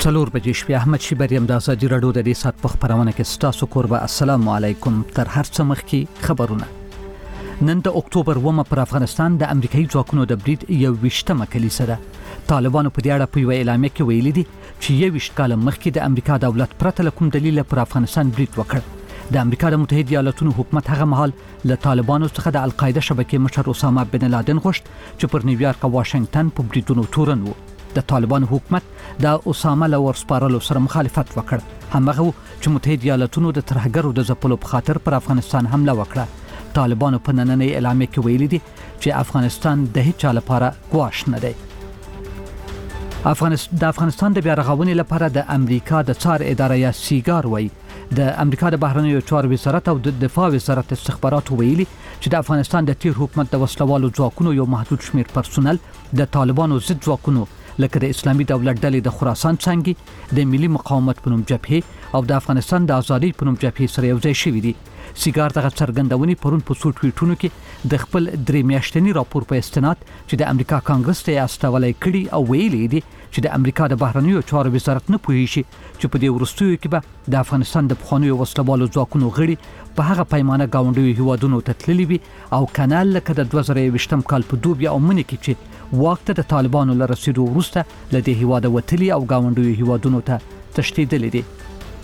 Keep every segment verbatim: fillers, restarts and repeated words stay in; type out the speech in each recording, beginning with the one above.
څلور بجې شپې احمد شیبریم د ازادي راډیو د دې سات په خبرونه کې ستاسو قربه السلام علیکم. تر هر څه مخکې خبرونه. نن د اکتوبر اوومه پر افغانستان د امریکایي ځواکونو د برید یو ویشتمه کلیسه ده. طالبانو په دې اړه په یوه اعلامیه کې ویلي دي چې یو ویشت کال مخکې د امریکا دولت پرته له کوم دلیل پر افغانستان برید وکړ. د امریکا د متحده ایالاتونو حکومت هغه مهال له طالبانو څخه د القاعده شبکې مشر اسامه بن لادن غوښت چې پر نیویارک او واشنگټن په بریدونو تورن وو. د طالبانو حکومت د اسامه له ورسپارلو سره مخالفت وکړ. همغه چې متحده ایالاتونو د ترهګرو د ځپلو په خاطر پر افغانستان حمله وکړه. طالبانو په نننۍ اعلامیه کې ویلي دي چې افغانستان د هیڅ چا لپاره ګواښ نه دی. افغانستان د افغانستان د بیا رغونې لپاره د امریکا د څار اداره یا سیګار وایي د امریکا د بهرنیو چارو وزارت او د دفاع وزارت استخباراتو ویلي چې د افغانستان د تیر حکومت د وسلوالو ځواکونو یو محدود شمیر پرسونل د طالبانو ضد ځواکونو لکه د اسلامي دولت ډلې د خراسان څنګه د ملي مقاومت په نوم جبهه او د افغانستان د ازادۍ په نوم جبهه سره یو ځای شوي دي. سیګار دغه څرګندونې پرون په څو ټویټونو کې د خپل درې میاشتني راپور په استناد چې د امریکا کانګرس ته استولای کړي او ویلي دي چې د امریکا د بهرنیو چارو وزارت نه پوهیږي چې په دې وروستیو کې به د افغانستان د پخوانیو وسلوالو ځواکونو غړي په هغه پیمانه گاونډیو هیوادونو ته تللي وي او کنال لکه د دوه زره یوویشتم کال په دوبیا او منې کې چې وخت د طالبانو له رسیدو وروسته له دې هیواده وتلي او گاونډیو هیوادونو ته تښتېدلي دي.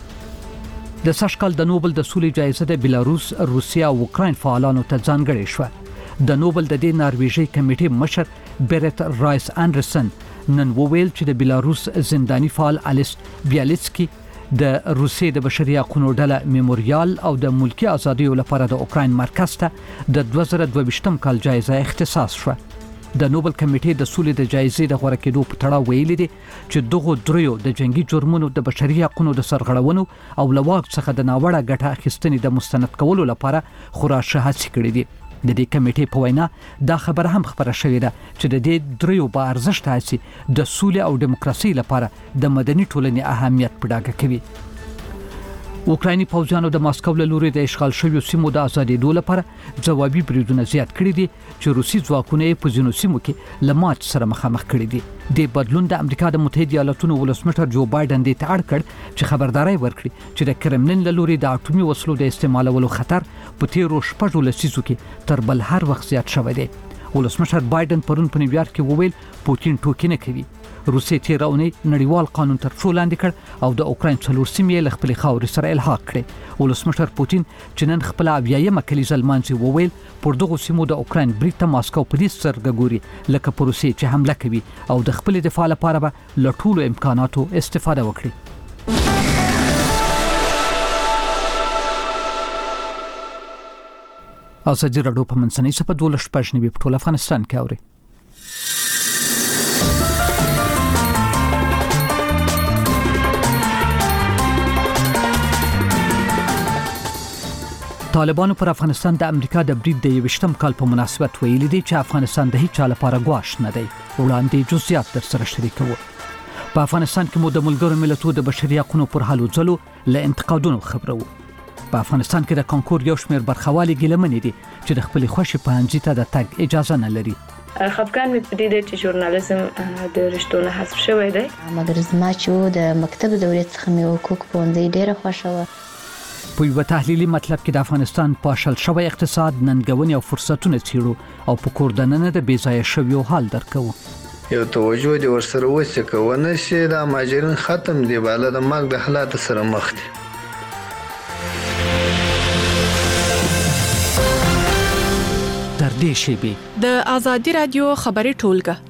د سږکال د نوبل د سولې جایزه د بلاروس، روسیا او اوکراین فعالانو ته ځانګړې شوه. د نوبل د دې نارویژي کمیټې مشر بیرت رایس انډرسن نن وویل چې د بلاروس زنداني فعال الیس بیالیسکي د روسیې د بشري حقوقو ډله میموریال او د ملکی ازادیو لپاره د اوکراین مرکز ته د دوه زره دوه ویشتم کال جایزه اختصاص شوه. د نوبل کمیټې د سولې د جایزې د غوړه کېدو په تړاو ویلي دي چې دغه دریو د جنگي جرمونو د بشري حقوقو د سرغړونو او لواک څخه د ناوړه ګټه اخیستنې د مستند کولو لپاره خورا ښه هڅې کړې دي. د دې کمیټې په وینا دا خبره هم خبره شوې ده چې د دې دریو با ارزښت هڅې د سولې او دیموکراسي لپاره د مدني ټولنې اهمیت په ډاګه کوي. اوکرایني پوځیانو د ماسکو له لوري د اشغال شویو سیمو د ازادېدو لپاره ځوابي بریدونه زیات کړي دي چې روسي ځواکونه په ځینو سیمو کې له مات سره مخامخ کړي دي. د بدلون د امریکا د متحده ایالاتونو ولسمشر جو بایدن دې ته اړ کړ چې خبرداري ورکړي چې د کرملین له لوري د اټومي وسلو د استعمالولو خطر په تیرو شپږو لسیزو کې تر بل هر وخت زیات شوی دی. ولسمشر بایدن پرون په نیویارک کې وویل پوتین ټوکې نه کوي. روسیې تیر اونۍ نړیوال قانون تر پښو لاندې کړ او د اوکراین څلور سیمې له خپلې خاورې سره الحاق کړې. ولسمشر پوتین چې نن خپله اویایمه کلیزه لمانځي وویل پر دغو سیمو د اوکراین برید ته ماسکو په دې سترګه ګوري لکه په روسیې چې حمله کوي او د خپلې دفاع لپاره به له ټولو امکاناتو استفاده وکړي. ازادي راډیو په منځنۍ صفحه دولس شپږ نوي په ټول افغانستان کې اوري. طالبانو پر افغانستان د امریکا د برید د یوویشتم کال په مناسبت ویلي دي چې افغانستان د هیڅ چا لپاره ګواښ نه دی. وړاندې جزئیات در سره شریکوو. په افغانستان کې مو د ملګرو ملتونو د بشري حقوقو پر هلو ځلو له انتقادونو خبرو. په افغانستان کې د کانکور یو شمېر برخوالي ګیلمنې دي چې د خپلې خوښې پوهنځي ته د تګ اجازه نه لري. خفګان مې په دې دی چې ژورنالیزم د رشتو نه حذف شوی دی، مګر زما چې د مکتب دورې څخه مې حقوق پوهنځي ډېره خوښه وه. په یوه تحلیلي مطلب کې د افغانستان پاشل شوی اقتصاد، ننګونې او فرصتونه څیړو او په کور دننه د بې ځایه شویو حال درکوو. یو توجه دې ورسره وسي که ونه شي دا مهاجرین ختم دي بالا د مرګ د حالاتو سره مخ دي. تر دې شیبې د ازادي راډیو خبري ټولګه.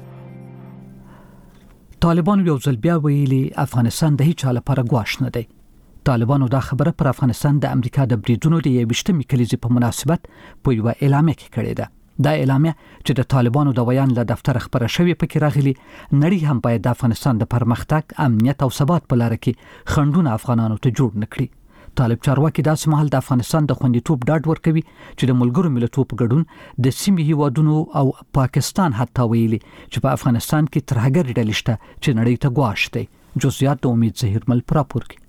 طالبانو یو ځل بیا ویلي افغانستان د هیڅ چا لپاره ګواښ نه دی. طالبانو دا خبره پر افغانستان د امریکا د بریدونو د یوویشتمې کلیزې په مناسبت په یوه اعلامیه کې کړې ده. دا اعلامیه چې د طالبانو د ویان له دفتر خبره شوې پکې راغلي، نړۍ هم باید د افغانستان د پرمختګ، امنیت او ثبات په لاره کې خنډونه افغانانو ته جوړ نه کړي. طالب چارواکي داسې مهال د افغانستان د خوندیتوب ډاډ ورکوي چې د ملګرو ملتونو په ګډون د سیمې هیوادونو او پاکستان حتی ویلي چې په افغانستان کې ترهګر ډلې شته چې نړۍ ته ګواښ دی. جزئیات د امید ظهیر مل راپور کې.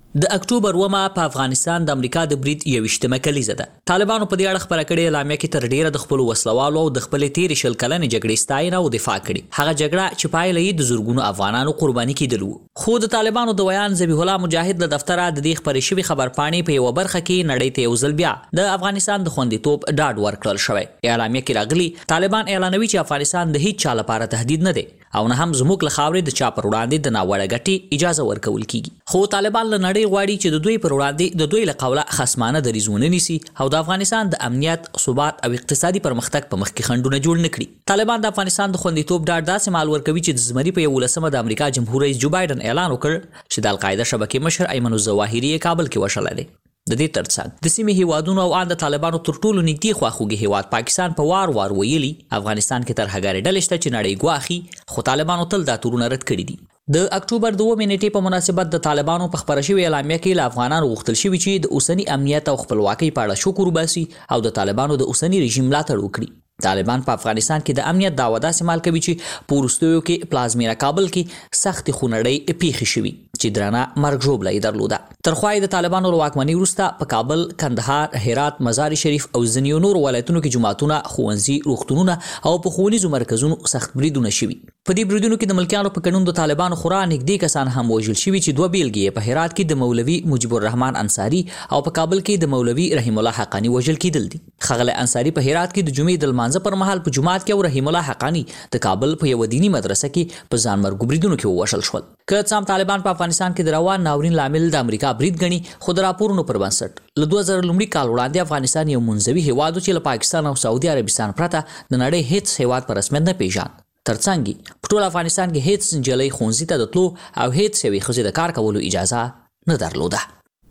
د اکتوبر ومه په افغانستان د امریکا د برید یویشتمه کلیزه ده. طالبانو په دې اړه خبره کړې اعلامیه کې تر ډیره د خپل وسلوالو او د خپل تیر شل کلنې جګړې ستاینه او دفاع کړي. هغه جګړه چې پایله یې د زورګونو افغانانو قرباني کېدل وو. خو د طالبانو د ویان ذبیح الله مجاهد له دفتره د دې خبرې شوی خبرپاڼې په یو برخه کې نړۍ ته یو ځل بیا د افغانستان د خوندیتوب ډاډ ورکړل شوی. اعلامیه کې راغلي طالبان اعلانوي چې افغانستان د هیڅ چا لپاره تهدید نه دی او نه هم زموږ له خاورې د چا پر وړاندې د ناوړه ګټې اجازه ورکول کیږي. خو طالبان له نړۍ غواړي چې د دوی پر وړاندې د دوی له قوله خصمانه دریځونه نیسي او د افغانستان د امنیت، ثبات او اقتصادي پرمختګ په مخ کې خنډونه جوړ نه کړي. طالبان د افغانستان د خوندیتوب ډاډ داسې مال ورکوي چې د زمري په یولسمه د امریکا جمهور رئیس جو بایدن اعلان وکړ چې د القاعده شبکې مشر ایمن الظواهري کابل کې وشړل دی. د دې ترڅنګ د سیمې هیوادونو او ان د طالبانو تر ټولو نږدې خواخوږي هیواد پاکستان په وار وار ویلي افغانستان کې تر هغه ډلې شته چې نړۍ ګواخي، خو طالبانو تل دا تورونه رد کړي دي. د اکتوبر دوه نیټې په مناسبت د طالبانو په خبره شوی اعلامیه کې له افغانانو غوښتل شوی چې د اوسنی امنیت او خپلواکۍ په اړه شکر وباسي او د طالبانو د اوسنی رژیم ملاتړ وکړي. طالبان په افغانستان کې د امنیت دعوه داسې مال کوي چې په وروستیو کې پلازمینه کابل کې سختې خونړۍ پیښې شوي چې درانه مرګ ژوبله یې درلوده. تر خوا یې د طالبانو له واکمنۍ وروسته په کابل، کندهار، هرات، مزار شریف او ځینو نورو ولایتونو کې جوماتونه، ښوونځي، روغتونونه او په ښوونیزو مرکزونو سخت بریدونه شوي. په دې بریدونو کې د ملکیانو په ګډون د طالبانو خورا نږدې کسان هم وژل شوي چې دوه بیلګې په هرات کې د مولوي مجيب الرحمن انصاري او په کابل کې د مولوي رحیم الله حقانی وژل کېدل دي. ښاغلی انصاري په هرات کې د جمعې د لمانځه پر مهال په جومات کې او رحیم الله حقانی د کابل په یو دینی مدرسه کې په ځانمرګو بریدونو کې ووژل شول. که څه هم طالبان په افغانستان کې د روان ناورین لامل د امریکا برید ګڼي، خو د راپورونو پر بنسټ له دوه زره لومړي کال وړاندې افغانستان یو منځوي هیواد و چې له پاکستان او سعودي عربستان پرته د نړۍ هیڅ هیواد په رسمیت نه پیژاند. ترڅنګ په ټول افغانستان کې هیڅ نجلۍ ښوونځي ته د تلو او هیڅ یوې ښځې د کار کولو اجازه نه درلوده.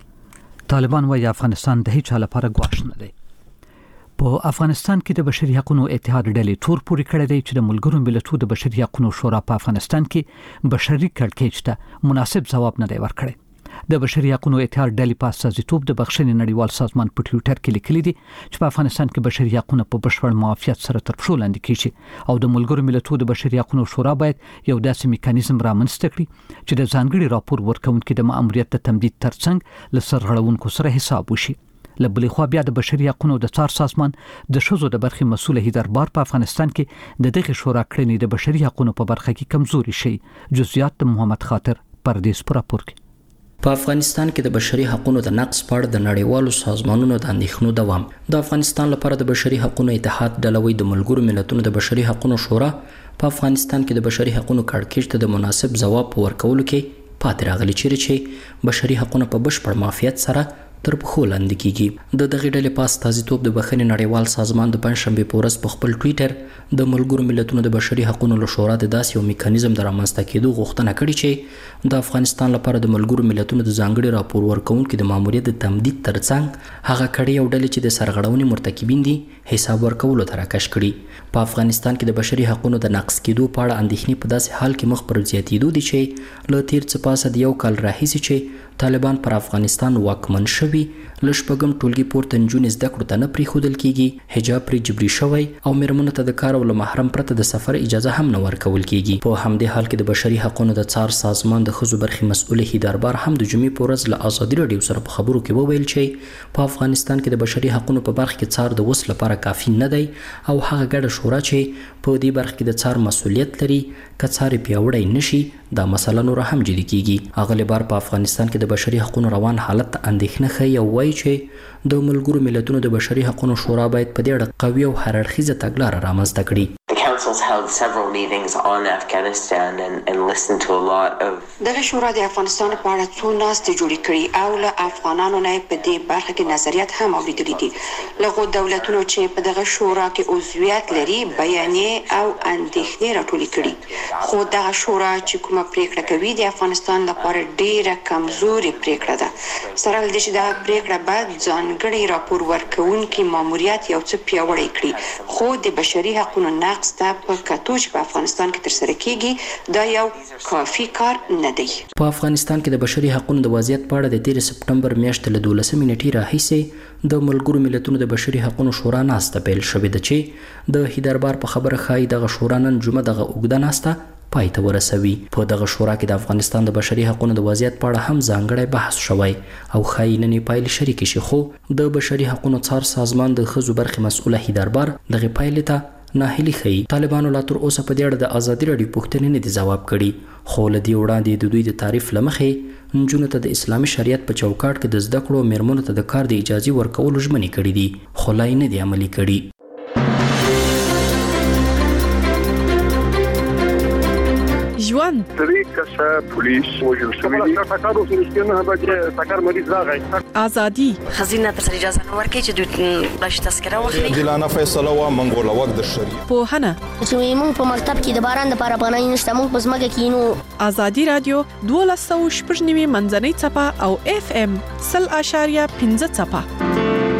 طالبان وايي افغانستان د هیڅ چا لپاره ګواښ نه دی. په افغانستان کې د بشري حقوقو اتحاد ډلې تور پورې کړی دی چې د ملګرو ملتونو د بشري حقوقو شورا په افغانستان کې بشري کړکېچ ته مناسب ځواب نه دی ورکړی. د بشري حقوقو اتحاد ډلې په استازیتوب د بخښنې نړیوال سازمان په ټویټر کې لیکلي دي چې په افغانستان کې بشري حقوقو په بشپړ معافیت سره تر پښو لاندې کیږي او د ملګرو ملتونو د بشري حقوقو شورا باید یو داسې میکانیزم رامنځته کړي چې د ځانګړي راپور ورکونکو د ماموریت د تمدید ترڅنګ له سرغړونکو سره حساب وشي. له بلې خوا بیا د بشري حقوقو د څار سازمان د ښځو د برخې مسؤل هیدربار په افغانستان کې د دغه شورا کړنې د بشري حقوقو په برخه کې کمزوري شي. جزئیات د محمد خاطر پردیس پر راپور کې. په افغانستان کې د بشري حقوقو د نقض په اړه د نړیوالو سازمانونو د اندېښنو دوام. د افغانستان لپاره د بشري حقوقو اتحاد ډلوي د ملګرو ملتونو د بشري حقوقو شورا په افغانستان کې د بشري حقوقو کړکېچ ته د مناسب ځواب په ورکولو کې پاتې راغلي چې بشري حقوقو په بشپړ معافیت سره تر پښو لاندې کیږي. د دغه ډلې په استازیتوب د بخښنې نړیوال سازمان د پنځشنبې په ورځ په خپل ټویټر د ملګرو ملتونو د بشري حقوقو له شورا د داسې یو میکانیزم د رامنځته کېدو غوښتنه کړې چې د افغانستان لپاره د ملګرو ملتونو د ځانګړي راپور ورکوونکو د ماموریت د تمدید ترڅنګ هغه کړي او ډلې چې د سرغړونې مرتکبین دي حساب ورکولو ته راکش کړي. په افغانستان کې د بشري حقوقو د نقض کېدو په اړه اندېښنې په داسې حال کې مخ پر زیاتېدو دي چې له تیر څه پاسه د یو کال راهیسې چې طالبان پر افغانستان واکمن شوي له شپږم ټولګي پورته نجونې زده کړو ته نه پرېښودل کېږي، حجاب پرې جبري شوی او میرمنو ته د کار او له محرم پرته د سفر اجازه هم نه ورکول کېږي. په همدې حال کې د بشري حقوقو د څار سازمان د ښځو برخې مسؤل هیدربار هم د جمعې په ورځ له ازادي راډیو سره په خبرو کې وویل چې په افغانستان کې د بشري حقوقو په برخه کې څار د وس لپاره کافي نه دی او هغه ګډه شورا چې په دې برخه کې د څار مسؤلیت لري که څار پیاوړی نشي دا مسله نور هم جدي کیږي. اغلی بار په افغانستان کې د بشري حقوقو روان حالت ته اندېښنه ښیي او وایي چې د ملګرو ملتونو د بشري حقوقو شورا باید په دې اړه قوي او هررخیزه تګلاره رامنځته کړي. Council's held several meetings on Afghanistan and, and listened to a lot of دغه شورا د افغانستان په اړه څو ناستې جوړې کړي او له افغانانو نه په دې برخه کې نظریات هم اورېدلي دي. له دولتونو چې په دغه شورا کې عضویت لري بیانیې او اندېښنې راټولې کړي، خو دغه شورا چې کومه پریکړه کوي د افغانستان لپاره ډېره کمزورې پریکړه ده. سره له دې چې دغه پریکړه باید ځانګړی راپور ورکوونکي ماموریت یو څه پیاوړی کړي، خو د بشري حقوقو نقض ته په کتو چې په افغانستان کې ترسره کیږي دا یو کافي کار نه دی. په افغانستان کې د بشري حقوقو د وضعیت په اړه د تیر سپټمبر میاشتې له دولسمې نیټې راهیسې د ملګرو ملتونو د بشري حقوقو شورا ناسته پیل شوې ده چې د هیدربار په خبره ښایي دغه شورا نن جمعه دغه اوږده ناسته پای ته ورسوي. په دغه شورا کې د افغانستان د بشري حقوقو د وضعیت په اړه هم ځانګړی بحث شوی او ښایي نن یې پایلې شریکې شي، خو د بشري حقوقو څار سازمان د ښځو برخې مسؤله هیدربار دغې پایلې ته ناهیلي ښیي. طالبانو لا تر اوسه په دې اړه د ازادي راډیو پوښتنې نه دي ځواب کړي، خو له دې وړاندې د دوی د تعریف له مخې نجونو ته د اسلامي شریعت په چوکاټ کې د زده کړو میرمنو ته د کار د اجازې ورکولو ژمنې کړي دي، خو لا یې نه دي عملي کړي. ژوند درې کسه پولیس وژل شوي دي. ټاکر اوس رښتینه هغه چې ټاکر مریض راغی. ازادي خزینه تر اجازه نه ورکړي چې دوی بلش تذکره واخلي. عادلانه فیصله وا منګول وخت د شریعت. پوهنه چې موږ په مکتب کې د باران د پاره پناه نشته، موږ په ځمکه کې نو. ازادي رادیو دولس سوه شپږ نوي منځنۍ څپه او اف ام سل اشاریه پنځه څپه.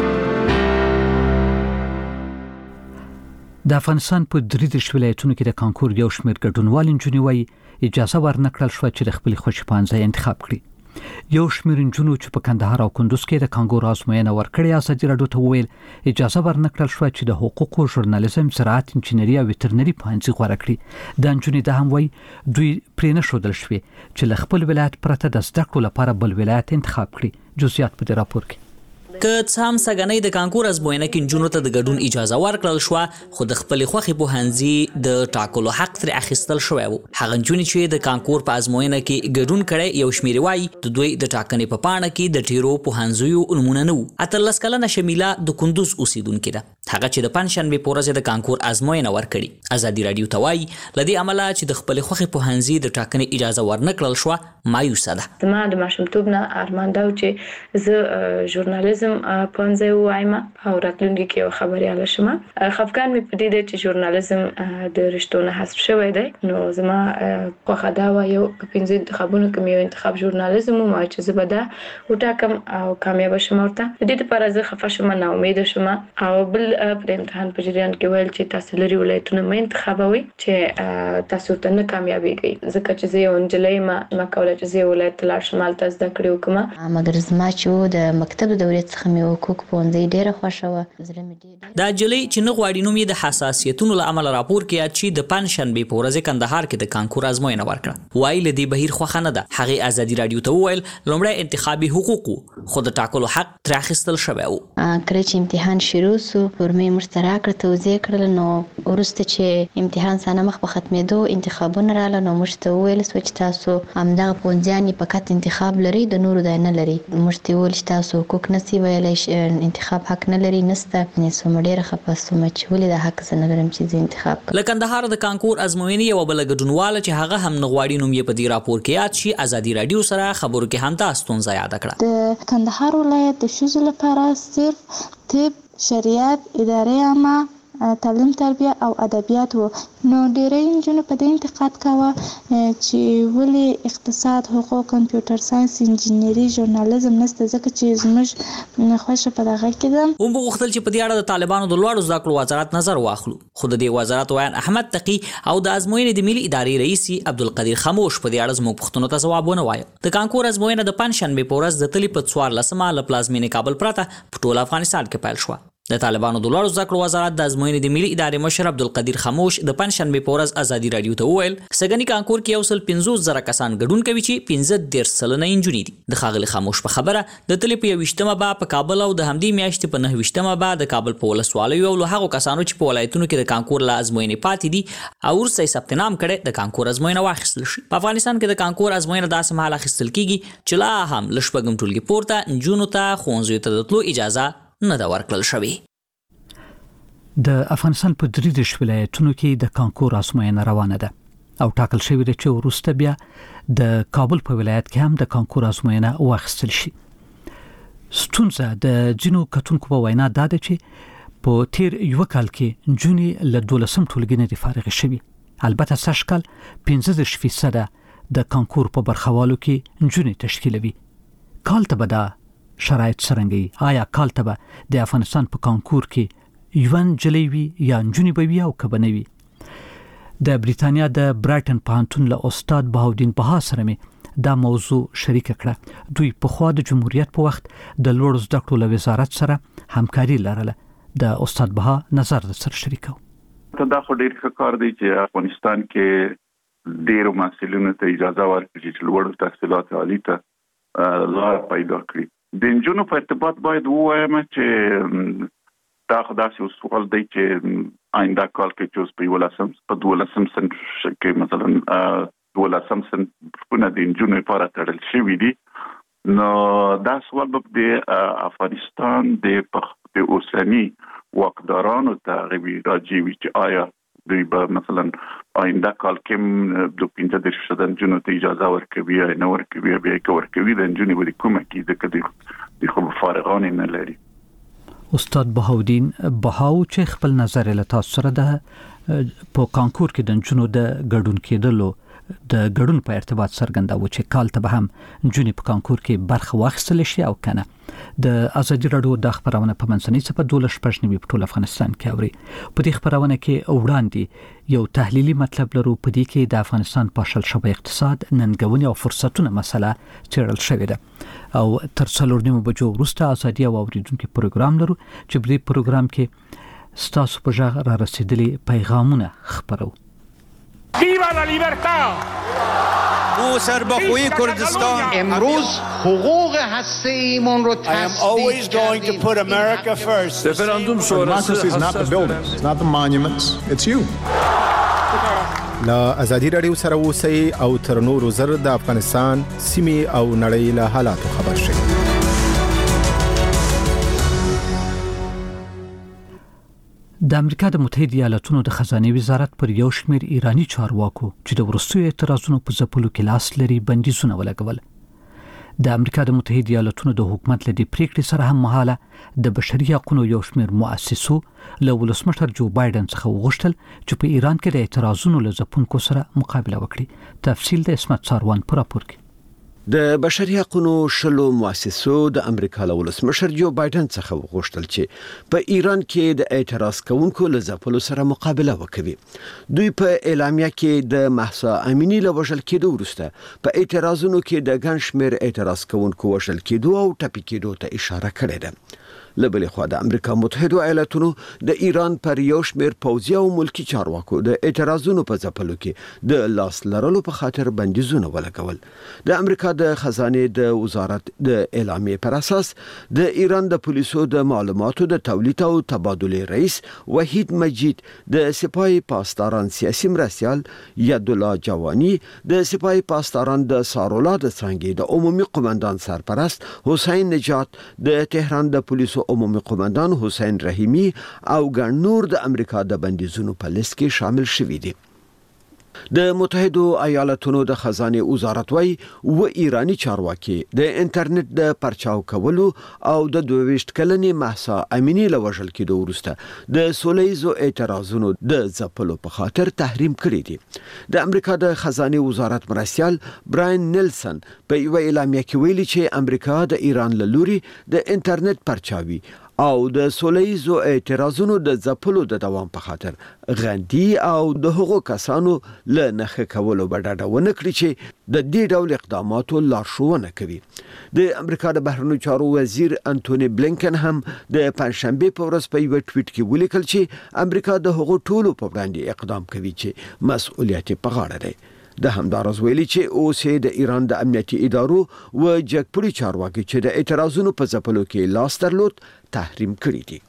د افغانستان په درې دیرش ولایتونو کې د کانکور یو شمېر ګډونوال نجونې وایي اجازه ورنکړل شوه چې د خپلې خوښې پوهنځی انتخاب کړي. یو شمېر نجونو چې په کندهار او کندوز کې د کانکور ازموینه ورکړې ازادي راډیو ته وویل اجازه ورنکړل شوه چې د حقوقو، ژورنالیزم، زراعت، انجینري او ویټرنري پوهنځي غوره کړي. د نجونې دا هم وایي دوی پرې نه ښودل شوې چې له خپل ولایت پرته د زده کړو لپاره بل ولایت انتخاب کړي. جزئیات په دې راپور کې. که څه هم سګنۍ د کانکور ازموینه کې نجونو ته د ګډون اجازه ورکړل شوه، خو د خپلې خوښې پوهنځي د ټاکلو حق ترې اخیستل شوی و. هغه نجونې چې د کانکور په ازموینه کې ګډون کړی یو شمېر وایي د دوی د ټاکنې په پاڼه کې د ډېرو پوهنځیو نومونه نه وو. اتلس کلنه شمیله د کندوز اوسیدونکې ده، هغه چې د پنجشنبې په ورځ د کانکور ازموینه ورکړي. ازادي راډیو ته وایي له دې امله چې د خپلې خوښې پوهنځي د ټاکنې اجازه ورنکړل شوه مایوسه ده. زما د ماشومتوب نه ارمان دا و چې زه ژورنالیزم پوهنځی وایم او راتلونکي کې یو خبرياله شم. خفقان مې په دې دی چې ژورنالیزم د رشتو نه حذف شوی دی، نو زما خوښه دا و یو پنځه انتخابونو کې یو انتخاب ژورنالیزم و چې زه به دا وټاکم او کامیاب شم. ورته د دې لپاره زه خفه شم، نه امید شم. او بل پر امتحان په جریان کې ویل چې تاسو لري ولایتونه مې انتخابوي چې تاسو ته نه کامیابیږي، ځکه چې زه یو نجلۍ ما ما کوله چې زه ولایت لاړ شم هلته زده کړې وکړم. مګر زما چې د مکتب دورې څخه مې کوک پوهنځی ډېره خوښه وه. زړه مې ډېر دا نجلۍ چې نه غواړي نوم یې د حساسیتونو له امله راپور کې یاد شي، د پنجشنبې په ورځ کندهار کې د کانکور ازموینه ورکړه. وایي له دې بهیر خوښه نه ده. هغې ازادي راډیو ته وویل لومړی انتخابي حقوقو، خو د ټاکلو حق ترې اخیستل شوی و. کله چې امتحان شروع سو ورمې موږ ته راکړه، توضیح کړله، نو وروسته چې امتحان سانه مخ په ختمېدو انتخابونه راغله، نو موږ ته وویل سو چې تاسو همدغه پوهنځیان یې فقط انتخاب لري، د نورو دی نه لري. موږ ته وویل چې تاسو حقوق نسي ویلی، انتخاب حق نه لري، نسته. نو ډېره خفه سوم چې ولې دا حق زه نه لرم چې زه انتخاب کړم. له کندهار د کانکور ازموینې یوه بله ګډونواله چې هغه هم نه غواړي نوم یې په دې راپور کې یاد شي، ازادي راډیو سره خبرو کې هم دا ستونزه یاده کړه. د کندهار ولایت د ښځو لپاره صرف طب، شریعت، ادارې عامه، تعلیم، تربیه او ادبیات وو. نو ډېری نجونو په دې انتقاد کاوه چې ولې اقتصاد، حقوق، کمپیوټر ساینس، انجینري، ژورنالیزم نسته، ځکه چې زموږ خوښه په دغه کې ده. هم غوښتل چې په دې اړه د طالبانو د لوړو زده کړو وزارت نظر واخلو، خو د دې وزارت ویان احمد تقي او د ازموینې د ملي ادارې رئیس عبدالقدیر خاموش په دې اړه زموږ پوښتنو ته ځواب ونه وایه. د کانکور ازموینه د پنجشنبې په ورځ د تلې په څوارلسمه له پلازمېنې کابل پرته په ټول افغانستان کې پیل شوه. د طالبانو د لوړو زده کړو وزارت د ازموینې د ملي ادارې مشر عبدالقدیر خاموش د پنجشنبې په ورځ ازادي راډیو ته وویل سږني کانکور کې یو سل پنځوس زره کسان ګډون کوي چې پنځه دېرش سلنه یې نجونې دي. د ښاغلي خاموش په خبره د تلې په یوویشتمه به په کابل او د همدې میاشتې په نهه ویشتمه به د کابل په ولسوالیو او له هغو کسانو چې په ولایتونو کې د کانکور له ازموینې پاتې دي او وروسته یې ثبت نام کړی د کانکور ازموینه واخیستل شي. په افغانستان کې د کانکور ازموینه داسې مهال اخیستل کېږي چې لا هم له شپږم ټولګي پورته نجونو ته ښوونځیو ته د تلو اجازه نه ده ورکړل شوې. د افغانستان په درې دیرش ولایتونو کې د کانکور ازموینه روانه ده او ټاکل شوې ده چې وروسته بیا د کابل په ولایت کې هم د کانکور ازموینه واخیستل شي. ستونزه د ځینو کتونکو په وینا دا ده چې په تیر یو کال کې نجونې له دولسم ټولګي نه دي فارغې شوي. البته سږ کال پنځه دېرش فیصده د کانکور په برخوالو کې نجونې تشکیلوي. کال ته به دا شرایط څرنګه آیا کال ته به د افغانستان په کانکور کې یوان جلیوی یا نجونی بوي او کبنوي. د بریتانیا د برایټن پوهنتون له استاد بهاودین بها سره مې دا موضوع شریک کړه. دوی په خوا د جمهوریت په وخت د لوړ زده کړو له وزارت سره همکاري لرله. د استاد بها نظر د سره شریکو. دا خو ډېر ښه کار دی چې افغانستان کې ډېر محصلینو ته اجازه ورکړي چې لوړ تحصیلات عالی ته لار پیدا کړي. د انجونو په ارتباط باید ووایم چې دا خداسي سوال دی چې آینده کال کې چې اوس په یولسم په دولسم صنف کې مثلا دولسم صنفونه د انجونو لپاره تړل شوي دي، نو دا سوال به د افغانستان د اوسني واکدارانو ته راځي چې آیا دوی به مثلا آینده کال کې د پنځه دېرش فیصده انجونو ته اجازه ورکوي یا نه ورکوي، بیا یې ورکوي د انجونې به کومه کې ځکه د خو فارغان نه لري. استاد بهاودین بهاو چې خپل نظر له تاسو سره ده په کانکور کې د انجونو د ګډون کېدلو د ګډون په ارتباط څرګنداوه چې کال ته به هم انجونې په کانکور کې برخه واخیستل شي او کنه. د ازادي راډیو د خبرونه په منځنۍ صفحه دولس شپږ نیوي په ټول افغانستان کې اوري. په دې خبرونه کې وړاندې یو تحلیلي مطلب لرو، په دې کې د افغانستان پاشل شوی اقتصاد، ننګونې او فرصتونه مسله څېړل شوې ده او تر څلور نیمو بجو وروسته ازادي او اوریدونکو پروګرام لرو چې په دې پروګرام کې ستاسو په ژغ را رسیدلي پیغامونه خبرو. Viva la libertad! او سربخوی کردستان امروز حقوق هسته‌ایمون رو I am always going to put America first. Referendum sonrası is not the buildings, it's not the monuments, it's you. لا ازادي راډیو سره اوسئ او تر نورو زر د افغانستان سیمې او نړۍ له حالاتو خبر شئ. د امریکا د متحده ایالاتونو د خزانه وزارت پر یو شمېر ایرانی چارواکو چې د ورستیو اعتراضونو په ځپلو کې لاس لري بندیزونه ولګول. د امریکا د متحده ایالاتونو د حکومت له دې پریکړې سره هم مهاله د بشري حقوقو یو شمېر مؤسسو له ولسمشر جو بایدن څخه وغوښتل چې په ایران کې د اعتراضونو له ځپونکو سره مقابله وکړي. تفصیل د اسمت ساروان پر راپور کې. د بشري حقوقو شلو مؤسسو د امریکا له ولسمشر جو بایدن څخه وغوښتل چې په ایران کې د اعتراض کوونکو له ځپلو سره مقابله وکړي. دوی په اعلامیه کې د مهسا امینی له وژل کېدو وروسته په اعتراضونو کې د ګڼ شمېر اعتراض کوونکو وژل کېدو او ټپي کېدو ته اشاره کړې ده. لبلې خو د امریکا متحده ایالاتونو د ایران پر یو شمېر پوځي او ملکی چارواکو د اعتراضونو په ځپلو کې د لاس لرلو په خاطر بندیزونه ولګول. د امریکا د خزانه د وزارت د اعلامیې پر اساس د ایران د پولیسو د معلوماتو د تولید او تبادله رئیس وحید مجید، د سپاه پاسداران سیاسي مرستیال یدالله جوانی، د سپاه پاسداران د سارولا د څنګه د عمومي قومندان سرپرست حسین نجات، د تهران د پولیسو عمومي قومندان حسین رحیمی او ګڼ نور د امریکا د بندیزونو په لیست کې شامل شوي دي. د متحده ایالاتونو د خزانه وزارت وايي و ایرانی چارواکي د انټرنیټ د پرچاو کولو او د دویشت کلنې مهسا امینی له وژل کېدو وروسته د سولهیزو اعتراضونو د ځپلو په خاطر تحریم کړی دي. د امریکا د خزانه وزارت مرستیال براین نیلسن په یو اعلامیه کې ویلي چې امریکا د ایران له لوري د انټرنیټ پرچاوي او د سولهیزو اعتراضونو د ځپلو د دوام په خاطر غندي او د هغو کسانو له نخښه کولو بډاډه ونه کړي چې د دې ډول اقداماتو لارښوونه کوي. د امریکا د بهرنیو چارو وزیر انټونی بلینکن هم د پنځشنبه په ورځ په یو ټویټ کې ولیکل چې امریکا د هغو ټولو په وړاندې اقدام کوي چې مسؤلیت په غاړه دی. د همدارز ویلي چې اوس د ایران د امنیتي ادارو و جګپړي چارواکي چې د اعتراضونو په ځپلو کې لاس درلود تحریم کړی دي.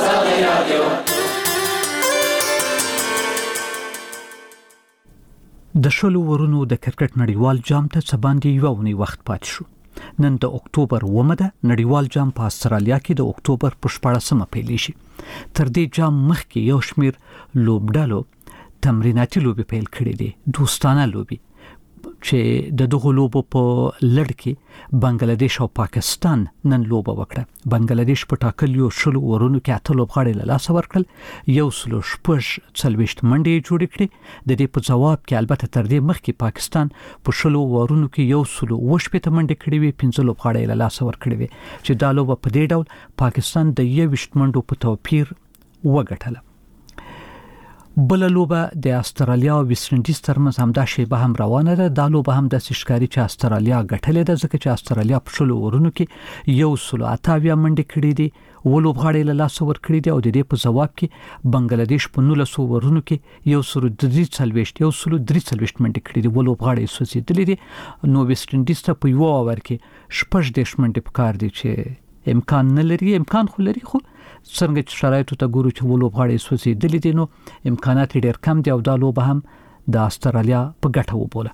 د شلو ورونو د کرکټ نړیوال جام ته څه باندې یو ونی وخت پاتې شو. نن د اکتوبر اوومه ده. نړیوال جام په استرالیا کې د اکتوبر په شپاړسمه پیل شي. تر دې جام مخکې یو شمیر لوبډالو تمریناتي لوبي پیل کړې دي، دوستانه لوبي چې د دغه لوبو په لړ کې بنگلاديش او پاکستان نن لوبه وکړه. بنگلاديش په ټاکلو شلو ورونو کې اته لوبغاړي له لاس ورکړل، یو سلو شپږ څلويشت منډې جوړ کړې. د دې په جواب کې البته تر دې مخکې پاکستان په شلو ورونو کې یو سلو وشپته منډې کړې وي، پنځه لوبغاړي له لاس ورکړي وي چې دا لوبه په دې ډول پاکستان د یويشت منډو په توپیر وګټله. بل لوبه د استرالیا او ویسټ انډیز ترمنځ همدا شیبه هم روانه ده. دا لوبه هم د ښکاری چې استرالیا ګټلې ده ځکه چې استرالیا په شلو ورونو کې یو سلو اتاویا منډې کړې دي، ولوبغاړي له لاس ورکړي دي او د دې په جواب کې بنگلاديش په نولس ورونو کې یو سل درې څلويشت یو سل درې څلويشت منډه کړې دي ولوبغاړي سوسیدلې دي نو ویسټ انډیز ته په یو اور کې شپږ دیش منډه پکار دي چې امکان نه لري امکان خو لري خو څنګه چې شرایطو ته ګورو چې ولوبغاړي سوسیدلې دي نو امکانات ډېر کم دي او دا لوبه هم د استرالیا په ګټه وبوله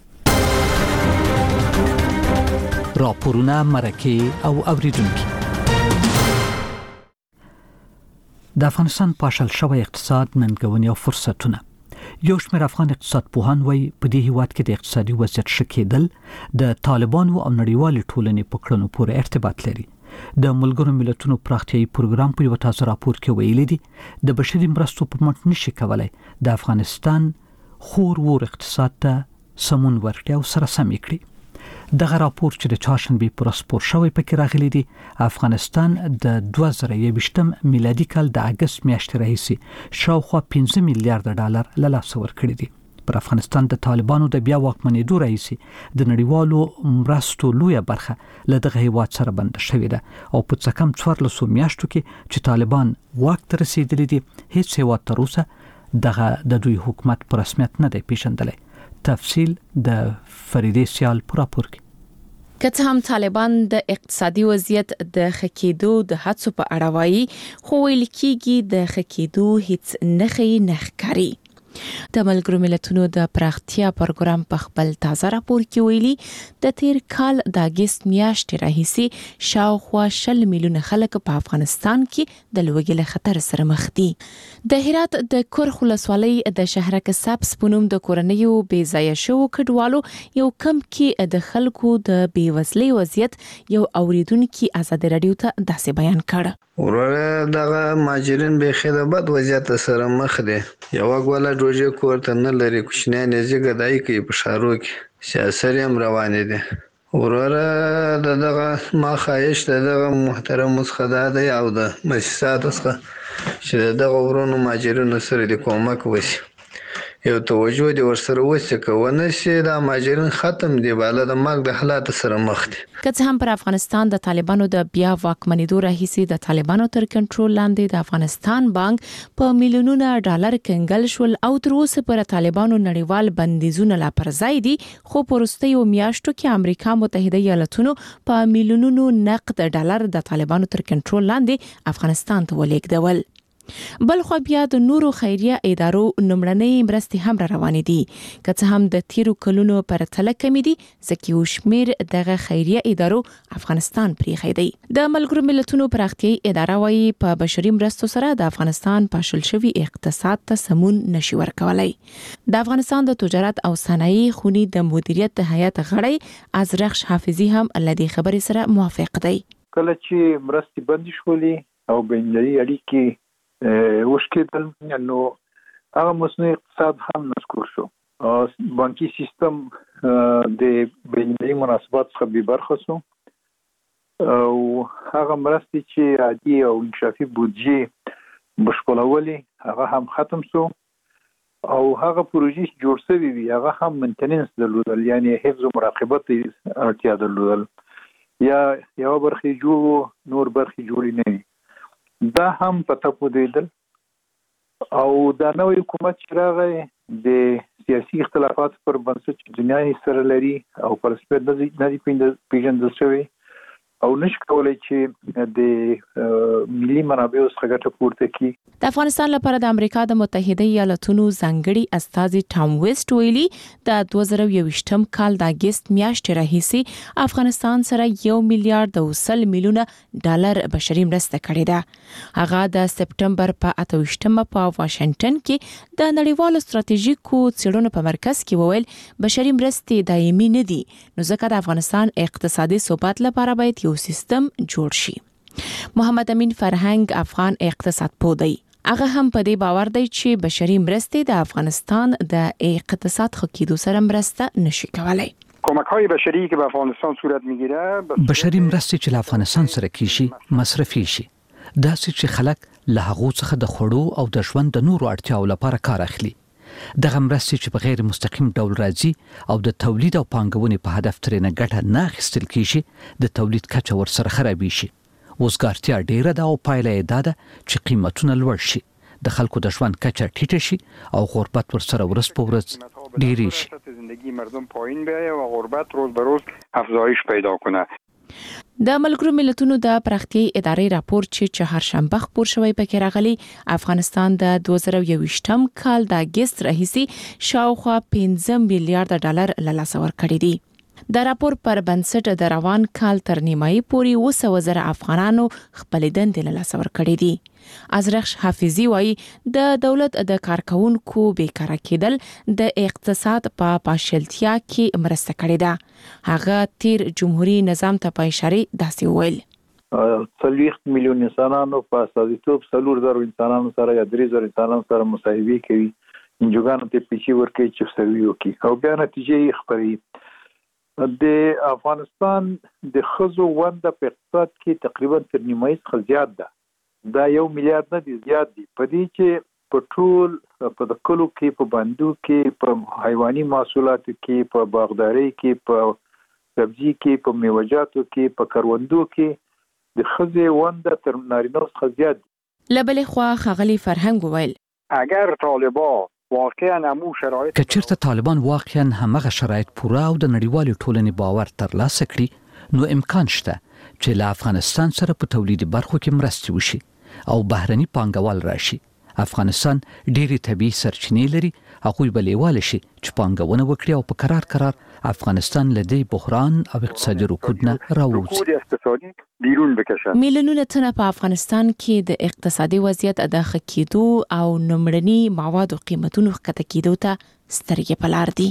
راپورونه مرکه او اوریدونکو د افغانستان پاشل شوی اقتصاد ننګونې او فرصتونه یو شمېر افغان اقتصاد پوهان وایي په دې هیواد کې د اقتصادي وضعیت ښه کېدل د طالبانو او نړیوالې ټولنې په کړنو پورې ارتباط لري د ملګرو ملتونو پراختیایي پروګرام په یو تازه راپور کې ویلي دي د بشري مرستو په مټ نشي کولای د افغانستان خور ور اقتصاد ته سمون ورکړي او سره سم کړي دغه راپور چې د چهارشنبه پر سپور شوی پکې راغلی دی افغانستان د دوه زره یوویشتم میلادي کال د اگست میاشتې راهیسې شاوخوا پنځه میلیارډ ډالر له لاسه ورکړي دي پر افغانستان د طالبانو د بیا واکمنېدو راهیسې د نړیوالو مرستو لویه برخه له دغه هیواد سره بند شوې ده او په څه کم څوارلسو میاشتو کې چې طالبان واک ته رسېدلي دي هیڅ هیواد تر اوسه دغه د دوی حکومت په رسمیت نه دی پیژندلی تفصیل د فریدې سیال پر راپور کې که هم طالبان د اقتصادي وضعیت د خکېدو د هڅو په اړه وایي خو ویل کېږي د خکېدو هیڅ نښې نه ښکاري د ملګرو ملتونو د پراختیا پروګرام په خپل تازه راپور کې ویلي د تیر کال د اگست میاشتې راهیسې شاوخوا شل میلیونه خلک په افغانستان کې د لوږې له خطر سره مخ دي د هرات د کرخ ولسوالۍ د شهرک سبز په نوم د کورنیو بې ځایه شوو کډوالو یو کم کې د خلکو د بېوزلۍ وضعیت یو اوریدونکو آزاد رادیو ته داسې بیان کړ وراره دغه ماجرین به خدمت وضعیت سره مخ دي یو غواله جوړه کوړه نه لري کوښنه نه زګدای کوي په شارو کې سیاست هم روان دي وراره دغه ما خواهش دغه محترم مسخدا دی او د مؤسسات څخه چې دغه ورونو ماجرین سره د کومک وشي یو توجه دي ورسره وسه کوونه شي د ماجرین ختم دی بالا د مرګ د حالات سره مخ دي که هم پر افغانستان د طالبانو د بیا واکمنېدو راهیسې د طالبانو تر کنټرول لاندې د افغانستان بانک په میلیونونو ډالر کنګل شول او تر اوسه پر طالبانو نړیوال بندیزونه لا پر ځای دي خو پرستیو میاشتو کې امریکا متحده ایالاتونو په میلیونونو نقد ډالر د طالبانو تر کنټرول لاندې افغانستان ته ولېږدول بل خو بیا د نورو خیریه ادارو نمړنۍ مرستې هم را روانې دي که هم د تیرو کلونو پر تله کمی دي ځکه یو شمیر دغه خیریه ادارو افغانستان پریښی دی د ملګرو ملتونو پراختیایي اداره وايي په بشري مرستو سره د افغانستان پاشل شوی اقتصاد ته سمون نشي ورکولای د افغانستان د تجارت او صنایع خونی د مدیریت هیئت غړی ازرخش حافظي هم لدی خبرې سره موافق دی کله چې مرستې بند شولې او بینالمللي اړیکې وشکېدل نو هغه مصنوعي اقتصاد هم نسکور شو بانکي سیستم د بینالمللي مناسبات څخه بې برخه شو او هغه مرستې چې عادي او انکشافي بودجې بشپړولې هغه هم ختم شو او هغه پروژې چې جوړ شوي وي هغه هم مینټیننس درلودل یعنی حفظ او مراقبت اړتیا درلودل یا یو برخه جوړ نور برخه جوړې نه دا هم پته پودیدل او دا نوې حکومت چې راغی د سیاسي اختلافات پر بنسټ دنیا سره لري او پر سپېد نه دی پیژندل شوی او نشي کولای چې د ملي منابعو څخه ګټه پورته کړي د افغانستان لپاره د امریکا د متحده ایالاتونو ځانګړي استازي ټام ویسټ ویلي د دوه زره یوویشتم کال د اگست میاشتې راهیسې افغانستان سره یو میلیارډ او سل میلیونه ډالر بشري مرسته کړې ده هغه د سپټمبر په اته ویشتمه په واشنگټن کې د نړیوالو ستراتیژیکو څېړنو په مرکز کې وویل بشري مرستې دایمي نه دي نو ځکه د افغانستان اقتصادي ثبات لپاره باید یو سیستم جوړ شي محمد امین فرهنګ افغان اقتصاد پوه دی هغه هم په دې باور دی چې بشري مرستې د افغانستان د اقتصاد ښه کېدو سره مرسته نشي کولای کمک‌های بشری که به افغانستان صورت میگیره بشري مرستې چې له افغانستان سره کیږي مصرفي شي داسې چې خلک له هغو څخه د خوړو او د ژوند د نورو اړتیاو لپاره کار اخلي دغه مرستې چې په غیر مستقیم ډول راځي او د تولید او پانګونې په هدف ترې نه ګټه نه اخیستل کیږي د تولید کچه ورسره خرابې شي وزګارتیا ډیره ده او پایله یې دا ده چې قیمتونه لوړ شي، د خلکو د ژوند کچه ټیټه شي او غربت ورسره ورځ په ورځ ډیری شي. زندگی مردم پایین بیایه و غربت روز به روز افزایش پیدا کنه. د ملګرو ملتونو د پراختیايي ادارې راپور چې چهارشنبه خپور شوی پکې راغلی افغانستان د دوه زره یوویشتم کال د اگست راهیسي شاوخوا پنځه میلیارډ ډالر له لاسه ورکړي دي. د راپور پر بنسټ د روان کال تر نیمایي پورې اوه سوه زره افغانانو خپلې دندې له لاسه ورکړي دي. ازرخش حافظي وایي د دولت د کارکونکو بیکاره کېدل د اقتصاد په پاشلتیا کې مرسته کړې ده. هغه تیر جمهوریت نظام ته په اشاره داسې وویل: څلوېښت میلیون انسانانو په استازیتوب څلور زره انسانانو سره یا درې زره انسانانو سره مصاحبه کوي، انجوګانو ته پیسې ورکوي چې سروي وکړي او بیا نتیجې یې خپروي. د افغانستان د ښځو ونډه په اقتصاد کې تقریبا تر نیمایي څخه زیات ده. دا یو میلیارډ نه دي، زیات دي. په دې چې په ټول په د کلو کې، په بندو کې، په حیواني محصولاتو کې، په باغدارۍ کې، په سبزي کې، په میوه‌جاتو کې، په کروندو کې د ښځې ونډه تر نارینه څخه زیات دي. له بلې خوا ښاغلي فرهنګ وویل: اگر طالبان واقعا همو شرایط که چېرته طالبان واقعا همغه شرایط پوره او د نړیوالې ټولنې باور ترلاسه کړي، نو امکان شته چې له افغانستان سره په تولیدي برخو کې مرستې وشي او بهرني پانګوال راشي. افغانستان ډېری طبیعي سرچینې لري، هغوی به لیواله شي چې پانګونه وکړي او په قرار قرار افغانستان له دې بحران او اقتصادي رکود نه راووځي. میلیونونه تنه په افغانستان کې د اقتصادي وضعیت د ښه کېدو او نمړني موادو قیمتونو ښکته کېدو ته سترګې په لار دي.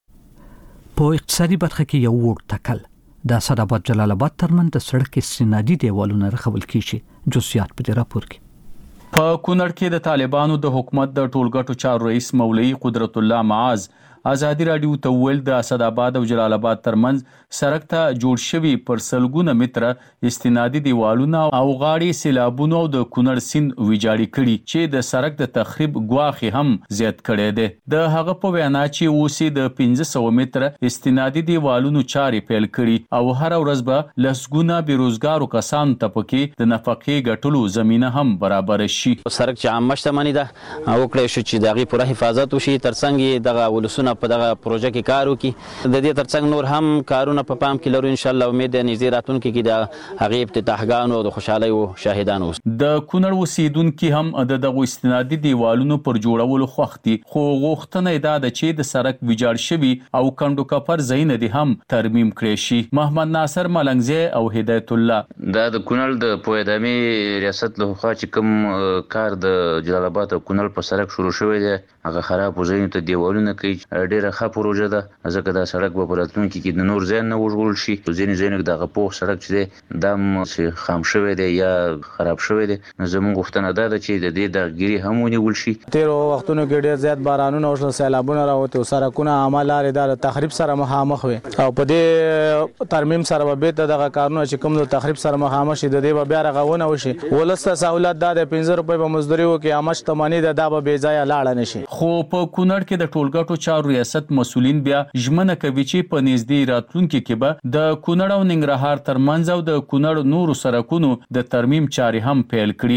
په اقتصادي برخه کې یو وړ ټکل د اسداباد جلال آباد ترمن د سړک استنادي دیوالونه رخول کیږي. جزئیات په دې راپور کې. په کونړ کې د طالبانو د حکومت د ټولګټو چارو رئیس مولوي قدرت الله معاذ ازادي رادیو ته ویل د اسداباد او جلال آباد ترمنځ سړک ته جوړ شوی پر سلګونه متره استنادي دیوالونه او غاړي سیلابونو او د کونړ سیند ویجاړي کړي چې د سړک د تخریب ګواخي هم زیات کړي دي. د هغه په وینا چې اوسې د پنځه سوه متره استنادي دیوالونو چاري پیل کړي او هر ورځ به لسګونه بیروزګارو کسان ته پکې د نفقې ګټلو زمينه هم برابر شي. سړک چې عامه شتمنۍ ده او کړی شو چې دغه پوره حفاظت وشي، ترڅنګ دغه ولسونه په دغه پروژه کې کار وکړي. د دې ترڅنګ نور هم کارونه په پام کې لرو. ان شاء الله امید ده نږدې راتلونکي کې د هغې افتتاحګانو او د خوشحالۍ شاهدان اوسو. د کونړ اوسیدونکي هم د دغه استنادي دیوالونو پر جوړولو خوښ دي، خو غوښتنه یې دا ده چې د سړک ویجاړ شوي او کندو کپر ځایونه دې هم ترمیم کړی شي. محمد ناصر ملنګزی او هدایت الله: دا د کونړ د پویدامي ریاست له خوا چې کوم کار د جلال آباد او کونړ په سړک شروع شوی دی، هغه خراب ځایونو ته دیوالونه کوي. ډیره ښه پروژه ده، ځکه دا سړک به په راتلونکي کې د نور ځای نه وژغورل شي. ځینې ځایونه کې دغه پوخ سړک چې دی دا خام شوی دی یا خراب شوی دی، نو زموږ غوښتنه دا ده چې د دې دغګیري هم ونیول شي. تیرو وختونو کې ډیر زیات بارانونه او سیلابونه راوته او سړکونه عامه لارې د تخریب سره مخامخ وي او په دې ترمیم سره به د دغه کارونه چې کوم د تخریب سره مخامخ شي د دې به بیا رغونه وشي. ولسته سہولت دا د پنځه روپۍ په مزدوري وکي، عامه شتمنۍ د دا به بې ځایه لاړه نشي. خو په کونړ کې د ټولګټو چارو ریاست مسولین بیا ژمنه کوي چې په نږدې راتلونکي کې به د کونړ او ننګرهار ترمنځ او د کونړ نورو سړکونو د ترمیم چارې هم پیل کړي.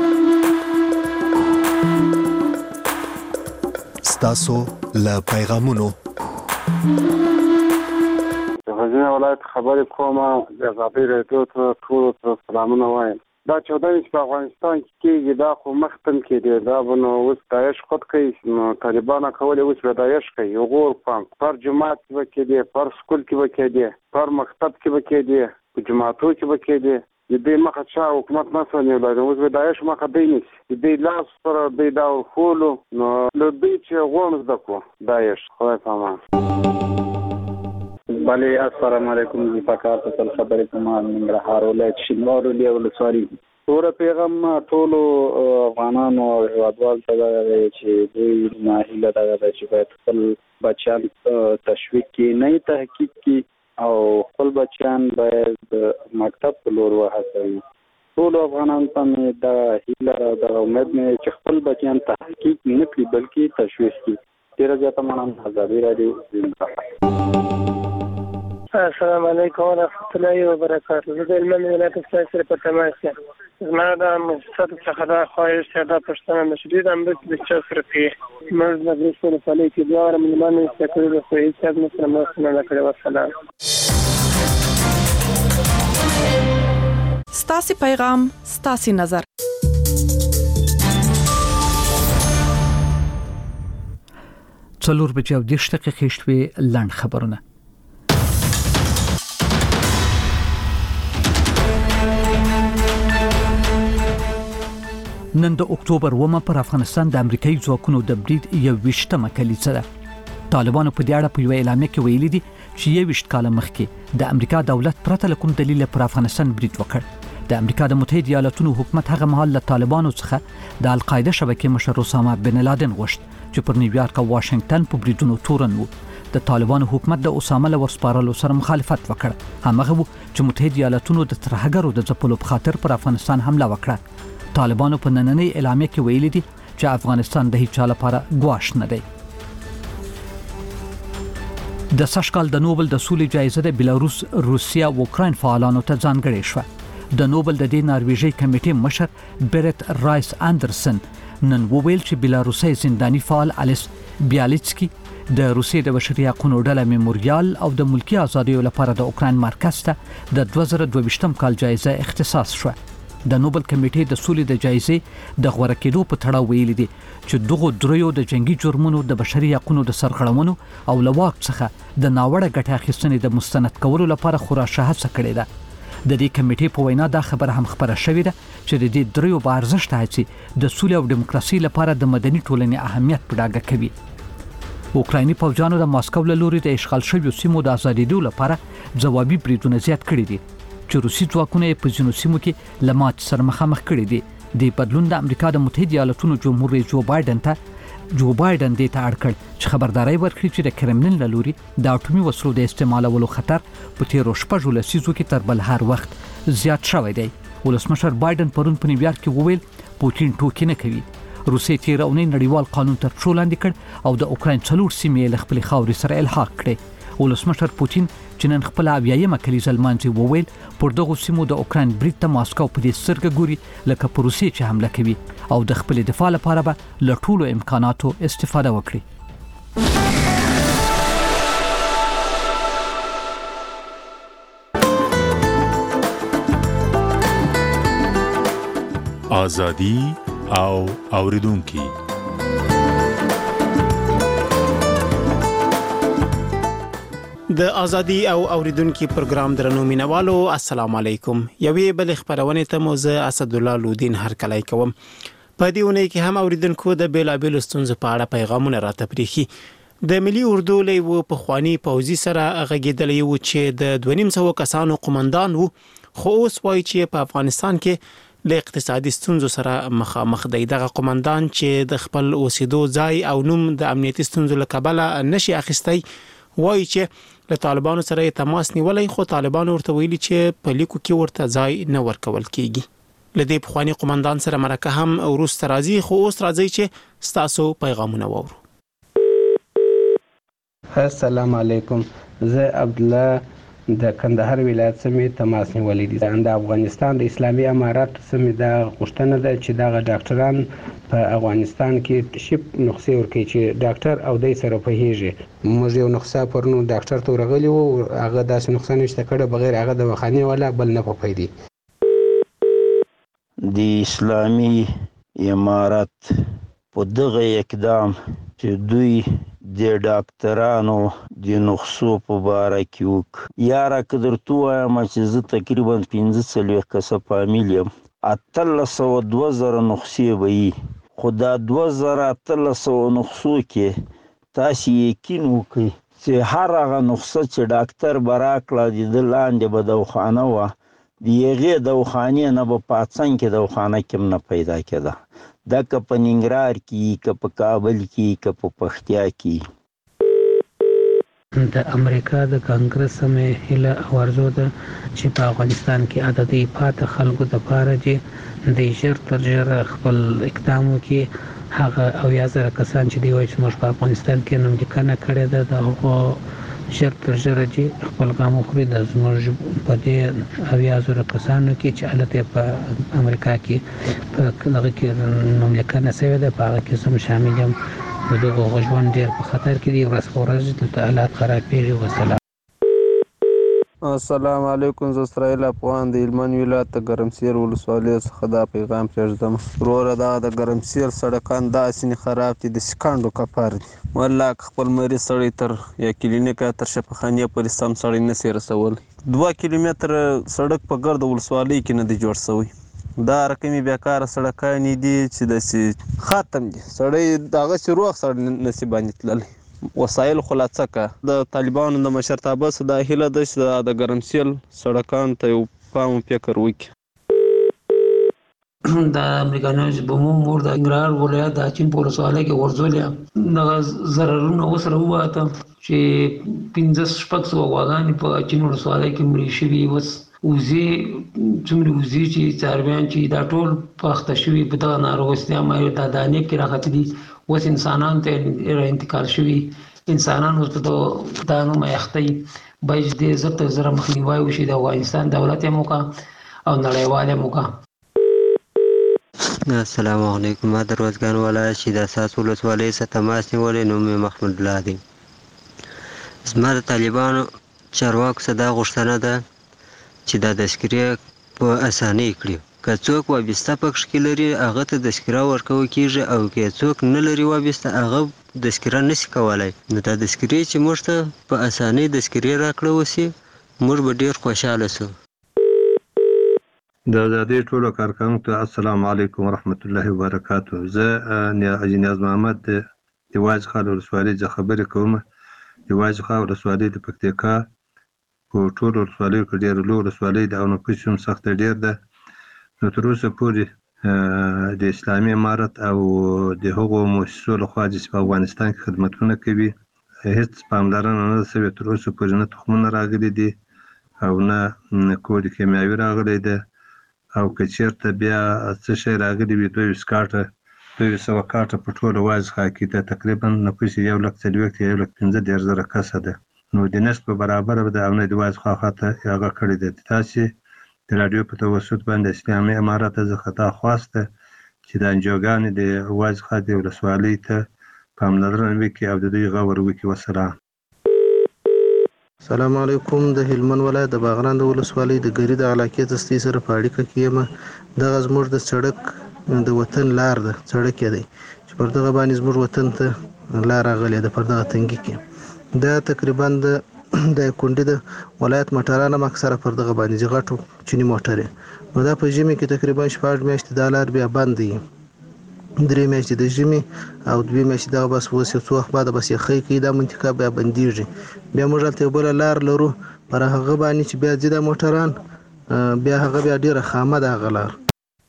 ستاسو له پیغامونو غزنی ولایت خبرې کوم. د غابې رادیو ته ټولو ته سلامونه وایم. دا چودنې چې په افغانستان کې کېږي دا خو مخکې کېدی، دا به نو اوس داعش خود کوي، نو طالبانو کولی اوس به داعش کوي. غور پام پر جماعت کې به کېدی، پر سکول کې به کېدی، پر مکتب کې به کېدی، په جماعتو کې به کېدی. د دې مخه چا حکومت نه سو نیولی، اوس به داعش مخه دی نیسي. د دې لاس سره دی دا ورښولو، نو له دوی چې غواړو زده کړو داعش. خدای په امان. بله السلام علیکم. زی پکار ته تل خبرې کوم. ننګرهار ولایت شینوار ولسوالي. ټول پیغام ټولو افغانانو او هیوادوالو ته دا دی چې دوی ناهیله دا ده چې باید خپل بچیان تشویق کړي، نه تحقیق کړي او خپل بچیان باید مکتب په لور وهڅوي. ټولو افغانانو ته مې دا هیله او دا امید مې چې خپل بچیان تحقیق نه کړي بلکې تشویق کړي. ډېره زیاته مننه. ازادي راډیو. السلام علیکم ورحمۃ اللہ وبرکاتہ. زه د هلمند ولایت ستاسو سره په تماس یم. زما د مؤسساتو څخه دا خواهش ده دا پوښتنه ده چې دوی د مرستې د چا سره کوي. موږ د مرستې ولسوالۍ کې دوه واره مېلمانه ایسته کړي دي خو هېڅ چا زموږ سره مرسته نه ده کړې. وسلام. ستاسې پیغام ستاسې نظر. څلور بجې او دېرش دقیقې شوې. لنډ خبرونه. نن د اکتوبر اوومه پر افغانستان د امریکایي ځواکونو د برید یو ویشتمه کلیزه ده. طالبانو په دې اړه په یوه اعلامیه کې ویلي دي چې یو ویشت کاله مخکې د امریکا دولت پرته له کوم دلیل پر افغانستان برید وکړ. د امریکا د متحده ایالاتونو حکومت هغه مهال له طالبانو څخه د القاعده شبکې مشر اسامه بن لادن غوښت چې پر نیویارک او واشنگټن په بریدونو تورن وو. د طالبانو حکومت د اسامه له ورسپارلو سره مخالفت وکړ. همغه وو چې متحده ایالاتونو د ترهګرو د ځپلو په خاطر پر افغانستان حمله وکړه. طالبانو په نننۍ اعلامیه کې ویلي دي چې افغانستان د هیڅ چا لپاره ګواښ نه دی. د سږ کال د نوبل د سولې جایزه د بلاروس، روسیا او اوکراین فعالانو ته ځانګړې شوه. د نوبل د دې نارویژي کمیټې مشر بیرت رایس اندرسن نن وویل چې بلاروسي زنداني فعال الیس بیالیتسکی د روسیې د بشري حقوقو ډله میموریال او د ملکی ازادیو لپاره د اوکراین مرکز ته د دوه زره دوه ویشتم کال جایزه اختصاص شوه. د نوبل کمیټې د سولې د جایزې د غوړه کېدو په تړاو ویلي دي چې دغه دریو د جنگي جرمونو د بشري حقوقو د سرغړونو او لواک څخه د ناوړه ګټه اخیستنې د مستند کولو لپاره خورا هڅه کړې ده. د دې کمیټې په وینا دا خبره هم خبره شوې ده چې د دې دریو په ارزښت هڅې د سولې او دیموکراسي لپاره د مدني ټولنې اهمیت په ډاګه کوي. اوکرایني پوځیانو د ماسکو له لوري د اشغال شویو سیمو د ازادېدو لپاره ځوابي بریدونه زیات کړي دي چې روسي ځواکونه په ځینو سیمو کې له ماتې سره مخامخ کړي دي. د بدلون د امریکا د متحده ایالاتونو جمهور رئیس جو بایدن ته جو بایدن دې ته اړ کړ چې خبرداري ورکړي چې د کرملین له لوري د اټومي وسلو د استعمالولو خطر په تیرو شپږو لسیزو کې تر بل هر وخت زیات شوی دی. ولسمشر بایدن پرون په نیویارک کې وویل پوتین ټوکې نه کوي. روسي تیر اونۍ نړیوال قانون تر پښو لاندې کړ او د اوکراین څلور سیمې له خپل خاورې سره الحاق کړې. ولسمشر پوتین چې نن خپل اویایمه کلیزه لمانځي وویل پر دغه سیمو د اوکراین برید ته ماسکو په دې سترګه ګوري لکه په روسیې چې حمله کوي او د خپل دفاع لپاره به له ټولو امکاناتو استفاده وکړي. ازادي او اوریدونکي. د ازادي او اوریدونکو پروګرام درنو مینوالو السلام علیکم. یوې بل خبرونه ته موزه اسد الله لودین هرکلای کوم. په دې ونې کې هم اوریدونکو د بیلابل ستونزو په اړه پیغامونه راته پریخي. د ملي اردو له په خواني پوزي سره غږیدل یو چې د دوه نیم سوه کسانو قومندان وو خو اوس وایي چې په افغانستان کې له اقتصادي ستونزو سره مخامخ دی. دغه قومندان چې د خپل اوسېدو ځای او نوم د امنیتي ستونزو له کبله نشي اخیستی وایي چې له طالبانو سره تماس نیولای خو طالبانو ورته ویلي چې په لیکو کې ورته ځای نه ورکول کیږي. لدې پخوانی قومندان سره مرکه هم وروسته راځي خو اوس راځي چې ستاسو پیغامونه وورو. السلام علیکم. زه عبد الله د کندهار ولایت سمې تماس نیولې دي. د افغانستان د اسلامي امارات سمې د غوښتنه ده چې دغه ډاکټران په افغانستان کې شپ نسخه ورکړي چې ډاکټر او دای سره په هیږي. موږ یو نسخه پرنو ډاکټر ته ورغلی وو هغه داسې نسخه نشته کړه بغیر هغه د وخاني ولا بل نه پوهیدي. د اسلامي امارات په دغه اقدام چې دوی د ډاکټرانو د نسخو په باره کې وک یاره که درته وایم چې زه تقریبا پنځه څلوېښت کسه فامیل یم اتلس سوه دوه زره نسخې به وي خو دا دوه زره اتلس سوه نسخو کې تاسې یقین وکړئ چې هر هغه نسخه چې ډاکټر به راکړه د ده لاندې به دواخانه وه د هغې دواخانې نه به په اڅنګ کې دواخانه کې هم نه پیدا کېده. دا که په ننګرهار کې که په کابل کې که په پکتیا کې. د امریکا د کانګرس سمې هیله او ارزو ده چې په افغانستان کې عددي پاتې خلکو د پاره چې د ژر تر ژره خپل اقدام وکړي هغه او یا زره کسان چې دی وایي چې موږ په افغانستان کې نوم لیکنه کړې ده د هغو ژر تر ژره چې خپل ګام وخوري د زموږ په دې اویا زره کسانو کې چې هلته په امریکا کې په دغه کې نوملیکنه شوې ده په هغه کې زه شامل یم. د دغه ژوند ډېر په خطر کې دی، ورځ په ورځ دلته حالات خرابېږي. وسلام. السلام علیکم. زه اسرائیل افغان د هلمند ولایت د ګرمسیر ولسوالۍ څخه دا پیغام پرېږدم. وروره دغه د ګرمسیر سړکان داسې خراب دي د سکانډو کفار دي. والله که خپل مریض سړی تر یا کلینیک یا تر شفاخانې پورې سم سړی نسي رسولی. دوه کیلومتره سړک په ګرد ولسوالۍ کې نه دی جوړ شوی. دا رقمي بیکاره سړکانې دي چې داسې ختم دي. سړی دغسې روغ سړی نسي باندې تللی. وسایل خلاصه که د طالبانو د مشرتابه څخه دا هیله ده چې د ګرمسیر سړکانو ته یو پام فکر وکړي. د امریکایانو بمو مور د ننګرهار ولایت د اچین په ولسوالۍ کې غورځولې دغه ضررونه وسره وواته چې پنځه شپږ سوه غواګانې په اچین ولسوالۍ کې مړې شوي. اوس وزې څومره وزې چې څارویان چې دا ټول پاخته شوي په دغه ناروغۍ مایل دا دانې کې راختلي. اوس انسانانو ته انتقال شوي. انسانان اوس په دانو مایختی باید دې زر تر زره مخنیوی وشي. د افغانستان دولت یې موکه او نړیوال یې موکه. السلام علیکم. ما د روزګان ولایت چې د اساس ولسوالۍ څخه تماس نیولی، نوم مې محمود الله دی. زما د طالبانو چارواکو څخه دا غوښتنه ده چې دا تذکرې په اسانۍ کړي. که څوک وابسته پکښ کې لري هغه ته تذکره ورکول کېږي، او که څوک نه لري وابسته هغه تذکره نشي کولی. نو دا تذکرې چې موږ ته په اسانۍ تذکرې راکړه وسي موږ به ډېر خوشحاله سو. د ازادۍ ټولو کارکوونکو ته السلام علیکم ورحمت الله وبرکاته. زه حاجي نیاز محمد د دیواج خان ولسوالۍ څخه خبرې کوم. دیواج خان ولسوالۍ د پکتیکا په ټولو ولسوالیو کې ډېره لویه ولسوالۍ ده او نفوس هم سخت ډېر ده. نو تر اوسه پورې د اسلامي امارت او د هغو مؤسسو لخوا چې په افغانستان کې خدمتونه کوي هیڅ پاملرنه نه ده شوې. تر اوسه پورې نه تخمونه راغلي دي او نه کود کیمیاوي راغلی ده، او که چېرته بیا څه شی راغلي وي دوه ویشت کاټه دوه سوه کاټه په ټوله واز ښار کې ده. تقریبا نفوس یو لک څلوېښت یو لک پنځه دېرش زره کسه ده. نو د نصف په برابره ده او نه د واز خوا خواته هغه کړې ده. تاسې د راډیو په توسط باندې اسلامي امارت څخه دا خواسته چې د انجوګانې د واز خوا د ولسوالۍ ته پاملرنه وکړي او د دوی غور وکړي. وسلام. السلام علیکم. د هلمند ولایت د باغران د ولسوالۍ د ګری د علاقې دستي سره په اړیکه کې یم. دغه زموږ د سړک د وطن لار ده، سړک دی چې پر دغه باندې زموږ وطن ته لار راغلې ده پر دغه تنګي کې. دا تقریبا د د کونډې د ولایت موټران هم اکثره پر دغه باندې چې غټو چیني موټرې. نو دا په ژمي کې تقریبا شپږ میاشتې دا لار بیا بند دی. درې میاشتې د ژمي او دوې میاشتې دغه بس اوس یو څو وخت بعد بس یخی کوي دا منطقه بیا بندېږي. بیا موږ هلته یو بله لار لرو پر هغه باندې چې بیا ځي دا موټران بیا هغه بیا ډېره خامه ده هغه لار.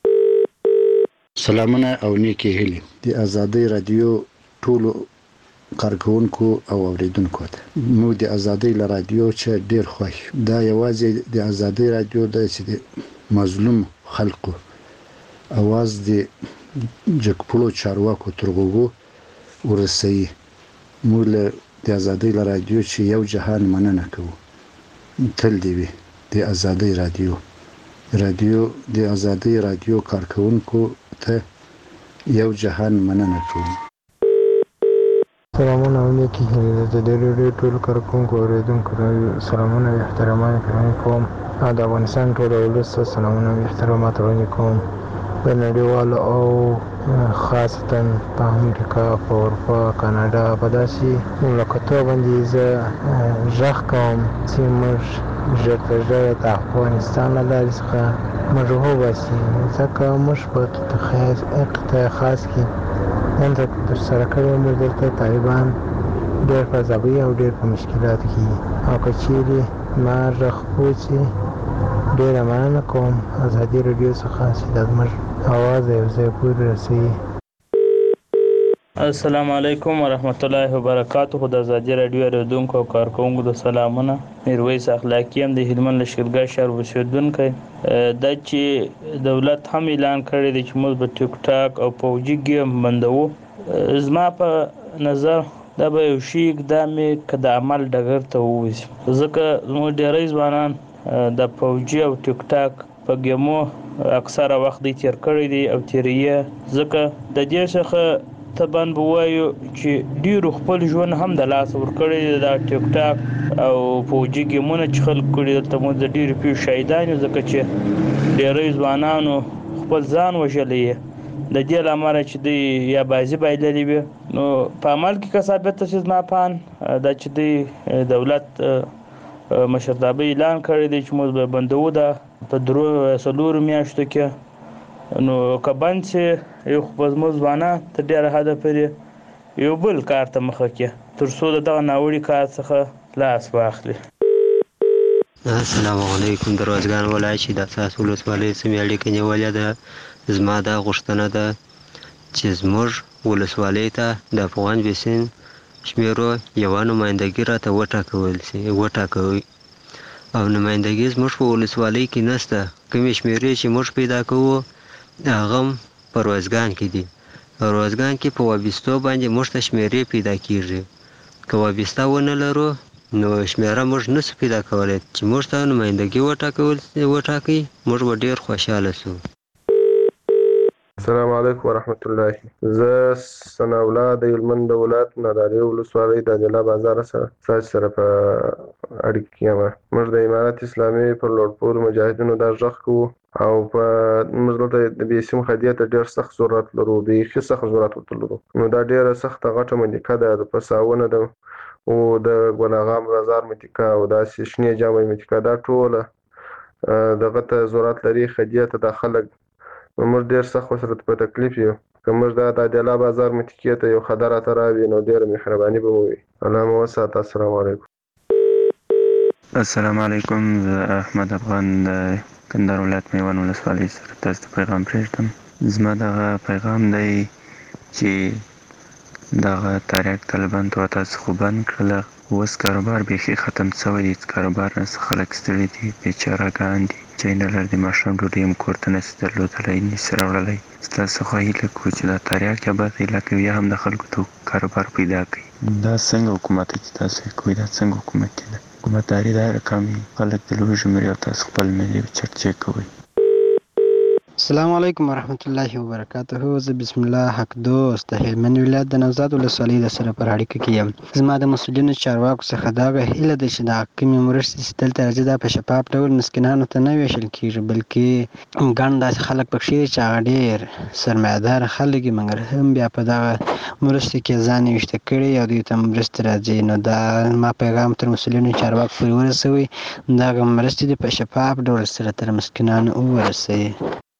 سلامونه او نیکې هیلې د ازادۍ راډیو ټولو کارکونکو او اوریدونکو ته. موږ د ازادۍ له راډیو چې ډېر خوښ. دا یوازې د ازادۍ راډیو ده چې د مظلوم خلکو اواز د جګپړو چارواکو تر غوږو ورسوي. موږ له د ازادۍ له راډیو چې یو جهان مننه کوو. تل دې وي د ازادۍ راډیو. راډیو د ازادۍ راډیو کارکونکو ته یو جهان مننه کوو. سلامونه او نیکې هیلې د دې راډیو ټولو کارکوونکو اورېدونکو ته سلامونه او احترامات وړاندې کوم. او د افغانستان ټول ولس ته سلامونه او احترامات وړاندې کوم. د نړیوالو او خاصتا په امریکا، په اروپا، کاناډا په داسې مملکتونو باندې زه غږ کوم چې موږ ژر تر ژره د افغانستان له لارې څخه موږ وباسي، ځکه موږ په قطاع خاص کې دلته ترسره کړی موږ دلته طالبان ډېر په عذابوي او ډېر په مشکلاتو کې. او که چیرې ما غږ وچی ډېره مننه کوم ازادي راډیو څخه چې دا زموږ اواز یو ځای پورې رسوي. السلام علیکم ورحمت الله وبرکاته. خو د ازادي راډیو اورېدونکو او کارکوونکو د سلامونه. میرویس اخلاقی هم د هلمند لښکرګاه شهر اوسېدونکی. دا چې دولت هم اعلان کړی دی چې موږ به ټیک ټاک او پوجي ګیم بندوو. زما په نظر دا به یو شي اقدام یې که د عمل ډګر ته ووځي، ځکه زموږ ډېری ځوانان د پوجي او ټیک ټاک په ګیمو اکثره وخت دی تیر کړی دی او تیریه، ځکه د دې څخه طبعا به وایو چې ډیرو خپل ژوند هم د لاس ورکړی دی د ټیک ټاک او پوجي ګیمونه چې خلک کړي دلته موږ د ډیرو پیښو شاهدان یو، ځکه چې ډیری ځوانانو خپل ځان وژلی د دې له امله چې دوی یا بازي بایللي وي. نو په عمل کې که ثابته شي زما په اند دا چې دوی دولت مشرتابه اعلان کړی دی چې موږ به بندوو ده په درو څلورو میاشتو کې، نو که بند شي یو خو به زموږ ځوانان تر ډېره حده پورې یو بل کار ته مخه کړي تر څو د دغه ناوړي کار څخه لاس واخلي. السلام علیکم. د روزګان ولایت چې د اساس ولسوالۍ سیمې اړیکې نیولې ده، زما دا غوښتنه ده چې زموږ ولسوالۍ ته د افغان بیسین شمیرو یوه نمایندګي راته وټاکول شي وټاکوي او نمایندګي زموږ په ولسوالۍ کې نشته. کومې شمیرې چې موږ پیدا کوو هغه هم په روزګان کې دي. روزګان کې په وابستو باندې موږ ته شمیرې پیدا کیږي، که وابسته ونه لرو نو شمیره موږ نسو پیدا کولی چې موږ ته نمایندګي وټاکول وټاکي موږ به ډېر خوشحاله سو. السلام علیکم ورحمت الله. زه ثنا الله د هلمند ولایت نادعلي ولسوالۍ د عجله بازار سره تاسو سره په اړیکه کې یم. موږ د امارت اسلامي پر لوړپوړو مجاهدینو دا غږ کوو او په موږ دلته د بیسیم خدیه ته ډېر سخت ضرورت لرو، بیخي سخت ضرورت ورته لرو. نو دا ډېره سخته غټه منطقه ده، د پساونه ده او د ګناغام بازار منطقه او داسې شنې جامې منطقه، دا ټوله دغه ته ضرورت لري خدیه ته د خلک. موږ ډېر سخت ورسره په تکلیف یو، که موږ دا د عجله بازار منطقې ته یو خطر راته راوي نو ډېره مهرباني به مو وي. الله مو وساته. السلام علیکم. السلام علیکم. زه احمد افغان د کندهار ولایت میوند ولسوالۍ سره تاسو ته پیغام پرېږدم. زما دغه پیغام دی چې دغه تریاک طالبان ته تاسو خو بند کړله، اوس کاروبار بیخي ختم شوی دی، کاروبار نه خلک ستړي دي، بیچارهګان دي، چای نه لري، د ماښام ډوډۍ هم کور ته نشي درلودلی، نشي راوړلی. ستاسو څخه هیله کوو چې دا تریاک یا بد علاقې بیا هم د خلکو ته کاروبار پیدا کړي. دا څنګه حکومت چې تاسو یې کوئ، دا څنګه حکومت دی؟ حکومتداري دا رقم خلک د لوږې مري او تاسو خپل ملي چکچې کوئ. السلام علیکم ورحمت الله وبرکاته. زه بسم الله حق دوست د هلمند ولایت د نوزاد ولسوالۍ د سره پر اړیکه کې یم. زما د مسؤلینو چارواکو څخه دا هیله ده چې د کومې مرستې چې دلته راځي دا په شفاف ډول مسکینانو ته نه ویشل کېږي، بلکې ګڼ داسې خلک پکښې دي چې هغه ډېر سرمایه‌دار خلک دي مګر هم بیا په دغه مرستې کې ځان ویشته کړي او دوی ته مرستې راځي. نو دا ما پیغام تر مسؤلینو چارواکو پورې ورسوئ، دغه مرستې دې په شفاف ډول سره تر مسکینانو ورسوي.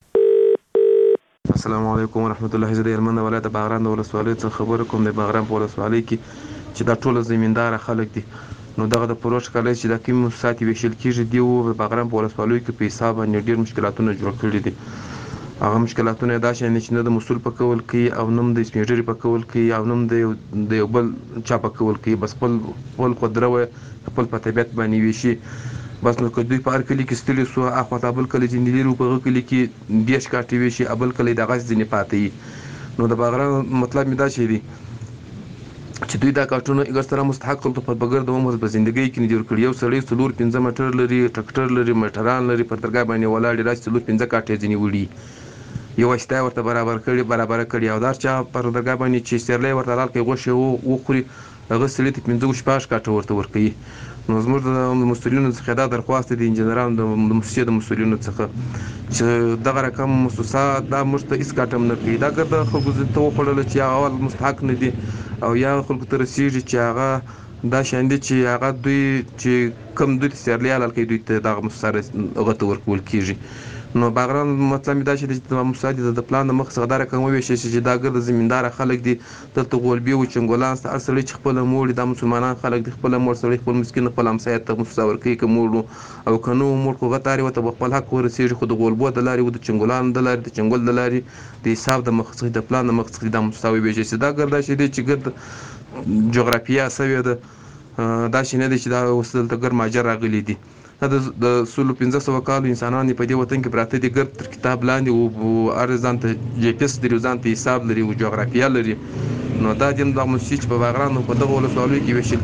السلام علیکم ورحمت الله. زه د هلمند ولایت د باغران د ولسوالۍ څخه خبره کوم. د باغران په ولسوالۍ کې چې دا ټوله زمینداره خلک دي، نو دغه د پروژ کالج چې د کوم موسسات ویشل کېږي دی او د باغران په ولسوالۍ کې په حساب باندې ډېر مشکلاتونه جوړ کړي دي. هغه مشکلاتونه دا شان چې نه د مسول په کول کې او نم د سپینږیري په کول کې او نم د د یو بل چا په کول کې، بس خپل خپل قدرت خپل په طبیعت باندې ویشي. بس نو که دوی په هر کلي کې ستړي سو، اخوا ته بل کلي چې نیلي په هغه کلي کې بیش کاټې ویشي، بل کلي دغسې ځینې پاتې وي. نو د باغران مطلب مې دا شی دی چې دوی دا کارټونه اګر سره مستحق خلکو په بغیر د عمر په زندګۍ کې نه جوړ کړي. یو سړی څلور پنځه موټر لري، ټکټر لري، موټران لري، پر درګاه باندې ولاړ راځي څلور پنځه کاټې ځینې وړي، یو اشتای ورته برابر کړي برابر کړي او دا چا پر درګاه باندې چې سیرلی ورته لال کې غوښې وخوري هغه سړي ته پنځه شپږ کاټه ورته ورکوي. نو زموږ د مسؤلینو څخه دا درخواست دی انجینرانو د موسسې د مسؤلینو څخه چې دغه رقم موسسات دا موږ ته هېڅ کاټه هم نه کوي. دا که د خلکو ته وخوړله چې هغه اول مستحق نه دي او یا خلکو ته رسېږي چې هغه دا شیان دي چې هغه دوی چې کوم دوی ته سیرلی حلال کوي دوی ته دغه موسسه هغه ته ورکول کېږي. نو باغران مطلب دا چې د موسسات د پلان د مخ څخه دا رقم وویشل شي چې دا ګرد زمینداره خلک دي، دلته غولبي او چنګولان سته، هر سړی چې خپله موړ دا مسلمانان خلک دي، خپله موړ سړی خپل مسکین خپل همسایه ته موسسه ورکوي که موړ او که نه و موړ خو هغه تارې ورته به خپل حق ورسېږي، خو د غولبو د لارې و د چنګولانو د لارې د چنګول د لارې د حساب د مخ څخه د پلان د مخ څخه دا موسسه وویشل شي. دا ګرد دا شی دی چې ګرد جغرافیه سوې ده، دا شی نه دی چې دا اوس دلته ګرد مهاجر راغلي دي. دا د سلو پنځه سوه کالو انسانان په دې وطن کې پراته دي، ګرد تر کتاب لاندې او هر ځان ته جی پي ایس لري، ځان ته حساب لري او جغرافیه لري. نو دا د دغه موسسې چې په باغران په دغه ولسوالیو کې ویشل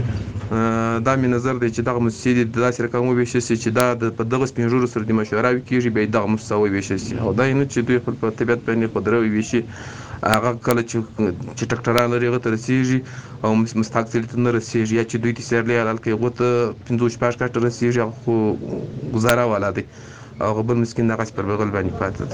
کېږي دا مې نظر دی چې دغه موسسې د داسې رقم وویشل شي چې دا په دغه سپین ږیرو سره د مشوره کېږي بیا دغه موسسه وویشل شي او دا نه چې دوی خپل په طبیعت باندې قدرت وویشي هغه کله چې چې ټکټران لري هغه ته رسېږي او مستحق ته نه رسېږي یا چې دوی ته سیرلی حلال کوي هغو ته پنځه شپږ کاټه رسېږي هغه خو ګزاره والا دی او هغه بل مسکین دغسې پر بغل باندې پاتې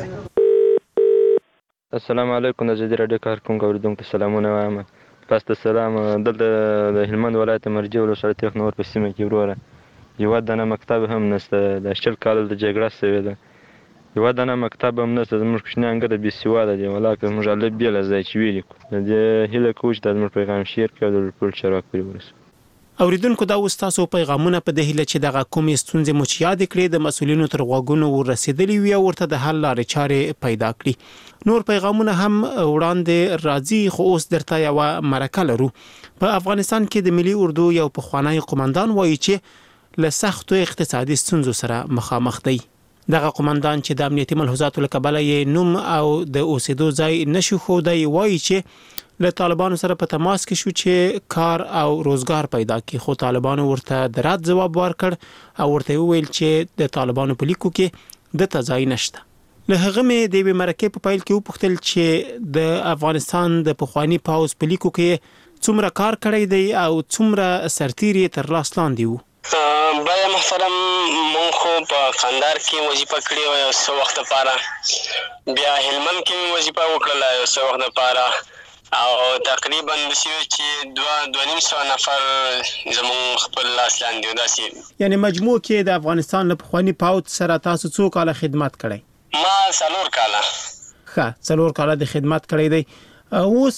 دی. السلام علیکم د ازادي راډیو کارکوونکو اورېدونکو ته سلامونه وایم. پس د سلام دلته د هلمند ولایت مرجع ولسوالۍ تېغ نور په سیمه کې وروره یوه دانه مکتب هم نشته. د شل کاله د جګړه سوې ده یوه دانه مکتب هم نشته. زموږ کوچنیان ګډه بې سواده دي ولاکه موږ هلته بې له ځای چې ویلي کړو. د دې هیله کوو چې دا زموږ پیغام شیر کړي او د ټول چارواکو پورې ورسوي. اوریدونکو دا اوس تاسو پیغامونه په دې هیله چې دغه کومې ستونزې مو چې یادې کړې د مسؤلینو تر غوږونو ورسېدلي وي او ورته د حل لارې چارې پیدا کړي. نور پیغامونه هم وړاندې راځي خو اوس درته یوه مرکه لرو. په افغانستان کې د ملي اردو یو پخوانی قمندان وایي چې له سختو اقتصادي ستونزو سره مخامخ دی. دغه قمندان چې د امنیتي ملحوظاتو له کبله یې نوم او د اوسېدو ځای نشو ښودی وایي چې له طالبانو سره په تماس کې شو چې کار او روزګار پیدا کړي خو طالبانو ورته د رد ځواب ورکړ او ورته وویل چې د طالبانو په لیکو کې دته ځای نشته. له هغه مې د یوې مرکې په پیل کې وپوښتل چې د افغانستان د پخواني پوځ په لیکو کې څومره کار کړی دی او څومره سرتیر یې تر لاس لاندې وو. بیا محترم مونږ خو په کندهار کې وظیفه کړې وه یو څه وخت لپاره بیا هلمند کې مې وظیفه وکړله یو څه وخت لپاره او تقریبا داسې وه چې دوه دوه نیم سوه نفر زموږ خپل لاس لاندې وو. داسې یعنې مجموع کې د افغانستان له پخواني پوځ سره تاسو څو کاله خدمت کړی؟ ما څلور کاله. ښه څلور کاله د خدمت کړی دی. اوس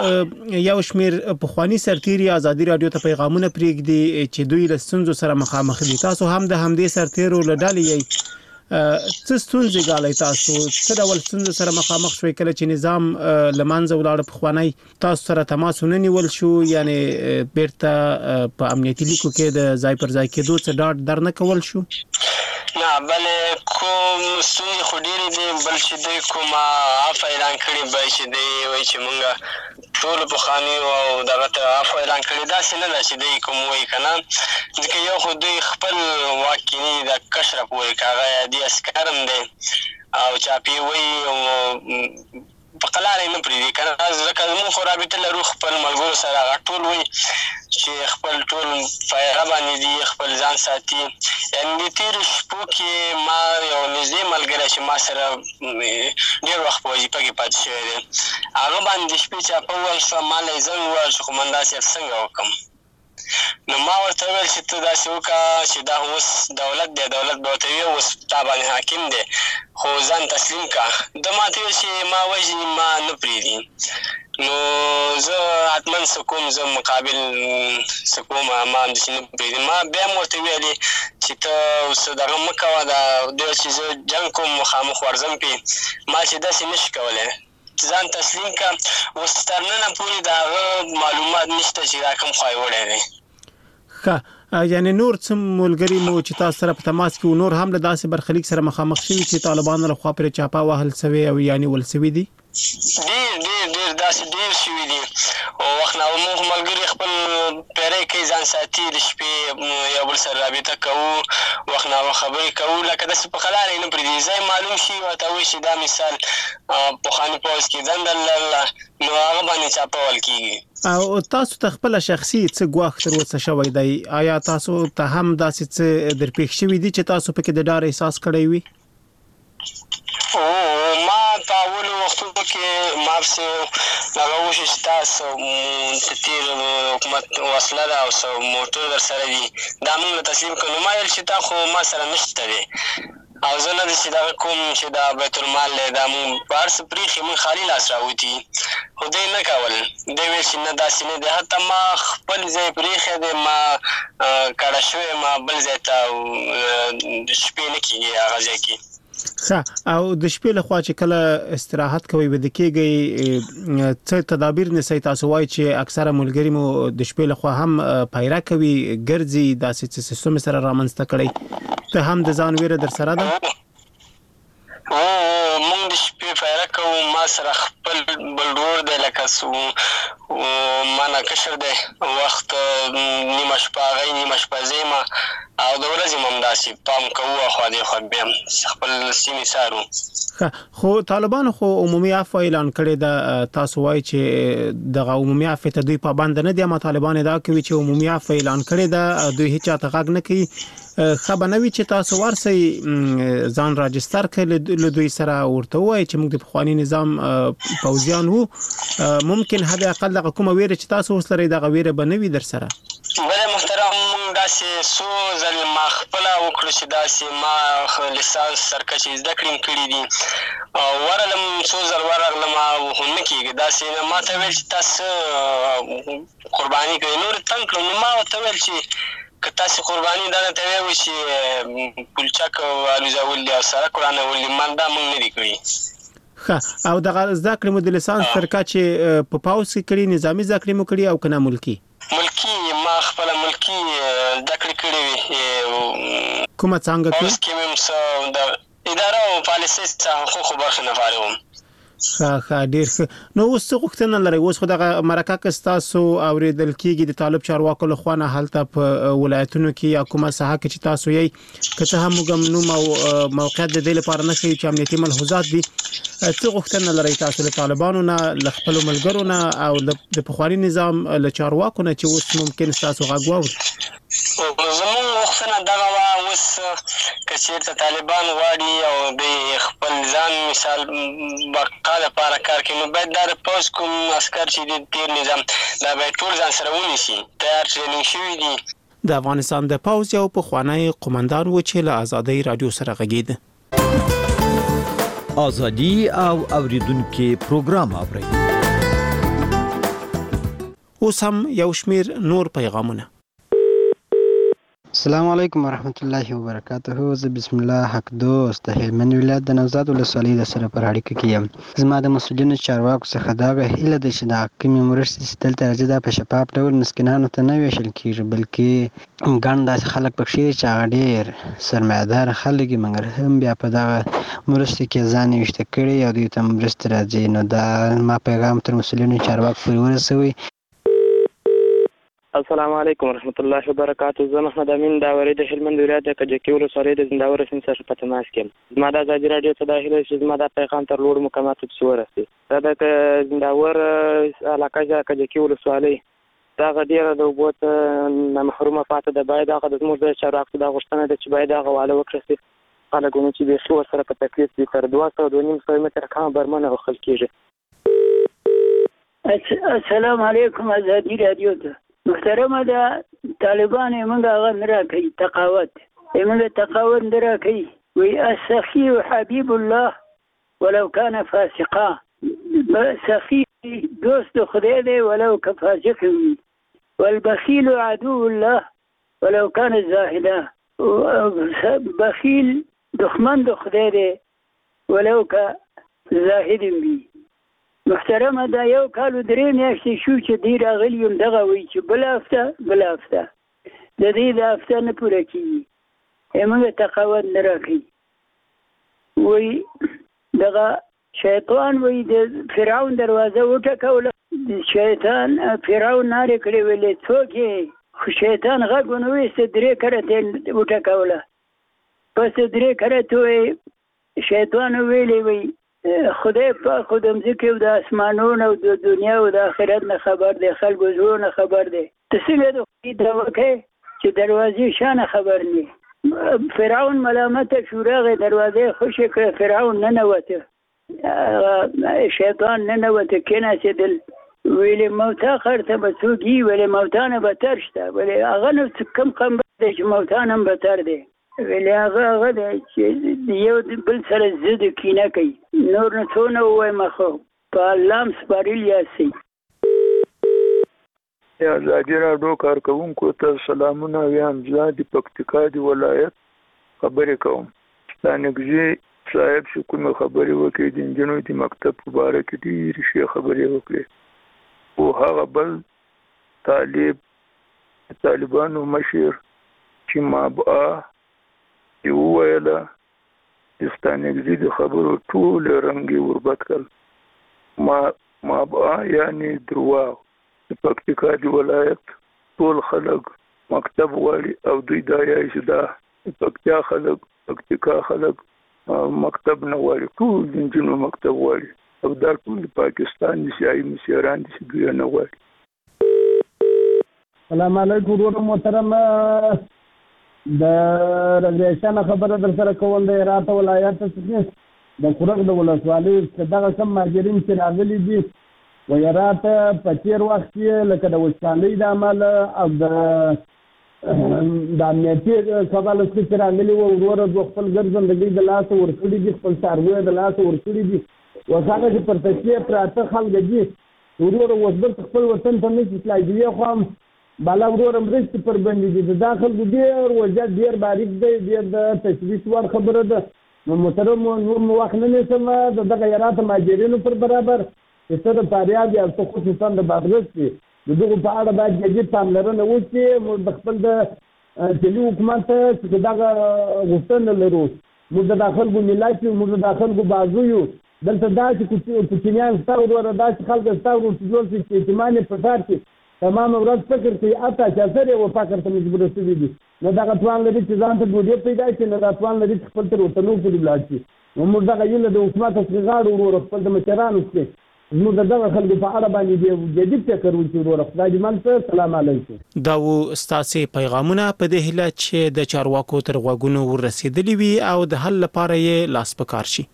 یو شمیر پخواني سرتیري ازادي راډیو ته پیغامونه پرېږدي چې دوی له ستونزو سره مخامخ دي. تاسو هم د همدې سرتیرو له ډلې یئ. څه ستونزې ګالئ تاسو؟ څه ډول ستونزو سره مخامخ شوئ کله چې نظام له منځه ولاړ پخوانی تاسو سره تماس ونه نیول شو یعنې بیرته په امنیتي لیکو کې د ځای پر ځای کېدو څه ډاډ در نه کول شو؟ نه بلې کوم ستونزې خو ډېرې دي بل چې دوی کومه عفو اعلان کړي به چې دوی وایي چې مونږ ټولو پخوانیو او دغه ته عفو اعلان کړي داسې نه ده چې دوی کوم وایي که نه ځکه یو خو دوی خپل واک کې نه دي د کشره پورې که هغه عادي عسکر هم دی او چاپي وایي په قلاره یې نه پرېږدي که نه ځکه زمونږ خو رابطه لرو خپل ملګرو سره هغه ټول وایي چې خپل ټول فایره باندې دي خپل ځان ساتي. یعنې د تېرو شپو کې ما یو نږدې ملګری چې ما سره ډېر وخت په وظیفه کې پاتې شوی دی هغه باندې د شپې چاپه وویل شوه ما له یې زنګ وویل چې قمندان صاحب څنګه وکړم نو ما ورته وویل چې ته داسې وکړه چې دا اوس دولت دی دولت به ورته وي اوس تا باندې حاکم دی خو ځان تسلیم کړه. ده ما ته ویل چې ما وژني ما نه پرېږدي نو زه حتما څه کوم زه مقابل څه کوم ما همداسې نه پرېږدي. ما بیا هم ورته ویلې چې ته اوس دغه مه کوه دا دی چې زه جنګ کوم مخامخ ورځم پې ما چې داسې نه شي کولی ځان تسلیم کړه. اوس تر ننه پورې د هغه معلومات نشته چې دا کوم خوا یې وړی دی. ښه یعنې نور څه ملګري مو چې تاسو سره په تماس کې وو نور هم له داسې برخلیک سره مخامخ شوي چې طالبانو له خوا پرې چاپه وهل سوي او یا نیول سوي دي؟ ډېر ډېر ډېر داسې ډېر شوي دي او وخت نه موږ ملګري خپل پیری کوي ځان ساتي د شپې یو بل سره رابطه کوو وخت نه وخت خبرې کوو لکه داسې په قلاره یې نه پرېږدي ځای معلوم شي ورته وایي چې دا مثال پخواني پوځ کې دنده لرله نو هغه باندې چاپه ول کېږي. او تاسو ته خپله شخصي څه ګواښ تر اوسه شوی دی؟ آیا تاسو ته هم داسې څه در پېښ شوي دي چې تاسو پکې د ډار احساس کړی وي؟ او ما په اولو وختونو کې ما پسې هغه وشي چې تاسو د تېر حکومت وسله ده او څه موټر در سره دي دا موږ له تسلیم کړو نو ما ویل چې دا خو ما سره نشته دی او زه نه ده چې دغه کوم چې دا بیت المال دی دا موږ په هر څه پرېښي موږ خالي لاس راوتي خو دوی نه کول دوی ویل چې نه داسې نه دی حتی ما خپل ځای پرېښی دی ما کډه شوی ما بل ځای ته شپې نه کېږي هغه ځای کې. ښه او د شپې لخوا چې کله استراحت کوئ ویده کېږئ څه تدابیر نیسئ؟ تاسو وایئ چې اکثره ملګري مو د شپې لخوا هم پیره کوي ګرځي داسې څه سیستم سره رامنځته کړی ته هم د ځان ویره در سره ده؟ او موږ د شپې پیره کوو. ما سره خپل بل ورور دی لکه څو مانه کشر دی، وخت نیمه شپه هغی نیمه شپه زه یم او د ورځې هم همداسې پام کوو او خوا دې خوا بیا هم خپل سیمې څارو. خو طالبانو خو عمومي عفو اعلان کړی ده. تاسو وایي چې دغه عمومي عفو ته دوی پابند نه دي، اما طالبان ادعا کوي چې عمومي عفو اعلان کړی ده، دوی هیڅ چاته غږ نه کوي. ښه به نه وي چې تاسو ورسئ ځان راجستر کړئ له دوی سره، ورته ووایئ چې موږ د پخواني نظام پوځیان وو، ممکن حد اقل دغه کومه ویره چې تاسو اوس لرئ دغه ویره به نه وي در سره. بله محترم، موږ داسې څو ځل ما خپله وکړو چې داسې ما لیسانس سرکچې زده کړې کړي دي او ورغلم څو ځل ورغلم او خو نه کېږي. داسې ما ته ویل چې تاسو قرباني کوئ، نور تنګ کړم. نو ما ورته ویل چې که تاسې قرباني دا درته ویل چې پلچک الوزول دي او سړک ورانول دي، ما دا موږ نه دي کړي. ښه، او دغه زده کړې مو د لیسانس سرکچې په پاوز کې کړي، نظامي زده کړې مو کړي او که نه ملکي؟ ملکی، ما خپله ملکی زده کړې کړې وې. کومه څانګه کې؟ پاوز کې مې هم څه د اداره او پالیسۍ څخه حقوقو برخې نه فارغ وم. ښه ښه، ډېر ښه. نو اوس څه غوښتنه لرئ؟ اوس خو دغه مرکه که ستاسو اورېدل کېږي د طالب چارواکو له خوا نه هلته په ولایتونو کې یا کومه ساحه کې چې تاسو یې، که څه هم موږ هم نوم او موقعیت د دې لپاره نه ښیو چې امنیتي ملحوظات دي، څه غوښتنه لرئ تاسو له طالبانو نه، له خپلو ملګرو نه او د پخواني نظام له چارواکو نه چې اوس ممکن ستاسو غږ واوري؟ زموږ غوښتنه دغه وه، اوس که چېرته طالبان غواړي او دوی خپل ځان مثال بقا لپاره کار کوي، نو باید دا د پوځ کوم عسکر چې د تېر نظام دا باید ټول ځان سره ونیسي، تیار ټریننګ شوي دي. د افغانستان د پوځ یو پخوانی قومندان و چې له ازادۍ راډیو سره غږېده. ازادي او اوریدونکو پروګرام اورئ. اوس هم یو شمیر نور پیغامونه. السلام علیکم ورحمت الله وبرکاته. زه بسم الله حق دوست د هلمند ولایت د نوزاد ولسوالۍ د سره پر اړیکه کې یم. زما د مسؤلینو چارواکو څخه دا هیله ده چې د کومې مرستې چې دلته راځي دا په شفاف ډول مسکینانو ته نه ویشل کېږي، بلکې ګڼ داسې خلک پکښې دي چې هغه ډېر سرمایه‌دار خلک دي، مګر هم بیا په دغه مرستو کې ځان ویشته کړي او دوی ته مرستې راځي. نو دا ما پیغام تر مسؤلینو چارواکو پورې ورسوئ. السلام علیکم ورحمت الله وبرکاته. زه محمد امین داوري د هلمند ولایت د کجکي ولسوالۍ د زنداور سیند څخه په تماس کې یم. زما د ازادي راډیو څخه دا هیله چې زما دا پیغام تر لوړو مقاماتو پسې ورسي. دا د زنداور علاقه د کجکي ولسوالۍ دغه ډېره د اوبو څخه محرومه پاتې ده. باید هغه د زموږ د چارواکو دا غوښتنه ده چې باید هغه واله وکړل شي. خلک ونه چې بیخي ورسره په تکلیف دي، تر دوه سوه دوه نیم سوه متره کمه برمنه وښل کېږي. السلام علیکم. ازادي راډیو ته محترمه ده، طالبان موږ هغه نه راکوي، تقاوت موږ تقاوت نه راکوي. وی السخي حبیب الله ولو کان فاسقا. سخي دوست خدای دی ولو که فاسق وي. والبخیل عدو الله ولو کان زاهدا. بخیل دښمن د خدای دی ولو که زاهد وي. محترمه دا یو کال درې میاشتې شو چې دی راغلی یم، دغه وایي چې بله هفته بله هفته د دې د هفته نه پوره کېږي، موږ تقاوت نه راکوي. وایي دغه شیطان وایي د فرعون دروازه وټکوله، شیطان فرعون نارې کړې ویلې څوک یې؟ خو شیطان غږ ونه ویسته، درې کرته یې وټکوله. پس درې کرته وایي شیطان ویلې وایي خدای پاک خو د مځکې او د اسمانونو او د دنیا او د آخرت نه خبر دی، خلکو زړو نه خبر دی. ته څنګه د خدای دعوه کوې چې دروازې شا نه خبر نه؟ فرعون ملامته شو، راغی دروازې خوشې کړه، فرعون ننوته، شیطان ننوته، کېناستېدل. ویلې موتا خر ته به څوک وي؟ ویلې موتا نه بتر شته. ویلې هغه نو کوم قمبر دی چې موتا نه هم بتر دی؟ ویلې هغه هغه دی چې یو بل سره ضد کینه کوي. نور نه څونه ووایم، خو په الله هم سپارل یاستئ. ازادي راډیو کارکوونکو ته سلامونه وایم. زه د پکتیکا د ولایت خبرې کوم. ستانکزي صاحب چې کومې خبرې وکړې د نجونو د مکتب په باره کې ډېرې ښې خبرې وکړې، او هغه بل طالب طالبانو مشر چې مابعه چې وویله ستانکزي د خبرو ټول رنګي وربت کړ ما ما با یعنی درواغ د پکتیکا دی ولایت ټول خلک مکتب غواړي او دوی دا یې چې دا پکتیا خلک پکتیکا خلک مکتب نه غواړي ټول د انجینو مکتب غواړي او دا ټول پاکستان دي چې مشران دي چې دوی نه غواړي. السلام علیکم ورور محترم د رګریشن خبره در سره کوم د هرات ولایت څخه د قرغ د ولسوالۍ دغه کم مهاجرین چې راغلي دي و هرات په تیر وخت کې لکه د وچکالۍ د امله او د د امنیتي کبالو چې راغلي وو ورور د خپل ګر زندګۍ د لاسه ورکړي دي خپل څاروي د لاسه ورکړي دي و هغه چې پر تکیه پراته خلک دي ورور وزبر خپل وطن ته نه تلایي خو هم بالا ورور مرستې پر باندې دي د داخل د ډیر وجه ډیر باریک دی ډیر د تشویش ور خبره ده نو محترم نور مو وخت نه نیسم د دغه هرات مهاجرینو پر برابر چې څه د فاریاب یا څه خصوصا د بادغیس دي د دغو په اړه باید جدي پاملرنه وشي موږ د خپل د ټلي حکومت چې دغه غوښتنه لرو موږ د خلکو ملت یو موږ د خلکو بازو یو دلته دا چې کوچنیان ستا وروره دا چې خلک ستا ورور چې جوړ شي چې اعتماد یې په سر کې تمام ورځ فکر کوي حتی چې اثر یې و فکر ته مجبور شوي دي نو دغه توان لري چې ځان ته ډوډۍ پیدا کړي نو دا توان لري چې خپل تر وطنو پورې ولاړ شي نو موږ دغه هیله د حکومت څخه غواړو وروره خپل د مشرانو څخه زموږ د دغه خلکو په اړه باندې جدي فکر وکړو وروره خدای دې مل سلام علیکم. دا و ستاسې پیغامونه په دې هیله چې د چارواکو تر غوږونو ورسېدلي وي او د حل لپاره یې لاس په کار شي.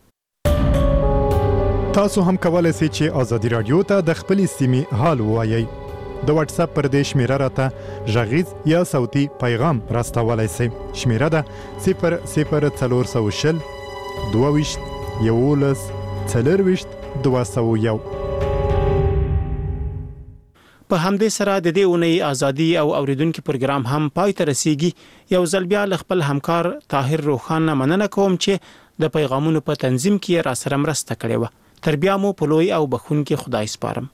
تاسو هم کولای شئ چې ازادي رادیو ته د خپلې سیمې حال ووایئ. د واتس اپ پر دې شمیره راته غږیز یا صوتي پیغام راستولای شئ. شمیره ده صفر صفر څلور سوه شل دوه ویشت یولس څلرویشت دوه سوه یو. په همدې سره د دې اونۍ ازادي او اوریدونکو پروګرام هم پای ته رسیږي. یو ځل بیا خپل همکار طاهر روخان مننه کوم چې د پیغامونو په تنظیم کې را سره مرسته کړې و. تر بیا مو په لوی او بخښونکي خدای سپارم.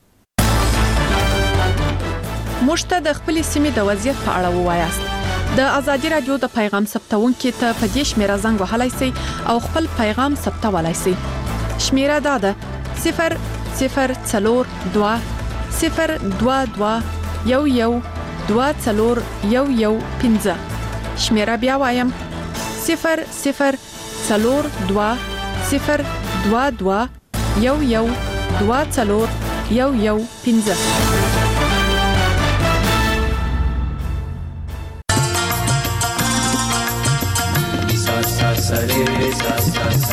موږ ته د خپلې سیمې د وضعیت په اړه ووایاست. د ازادي رادیو د پیغام ثبتونکو ته په دې شمیره زنګ وهلای شئ او خپل پیغام ثبتولای شئ. شمیره دا ده صفر صفر څلور دوه صفر دوه دوه یو یو دوه څلور یو یو پنځه. شمیره بیا وایم صفر صفر څلور دوه صفر دوه دوه یو یو دوه څلور یو یو پنځه. sa re re sa sa sa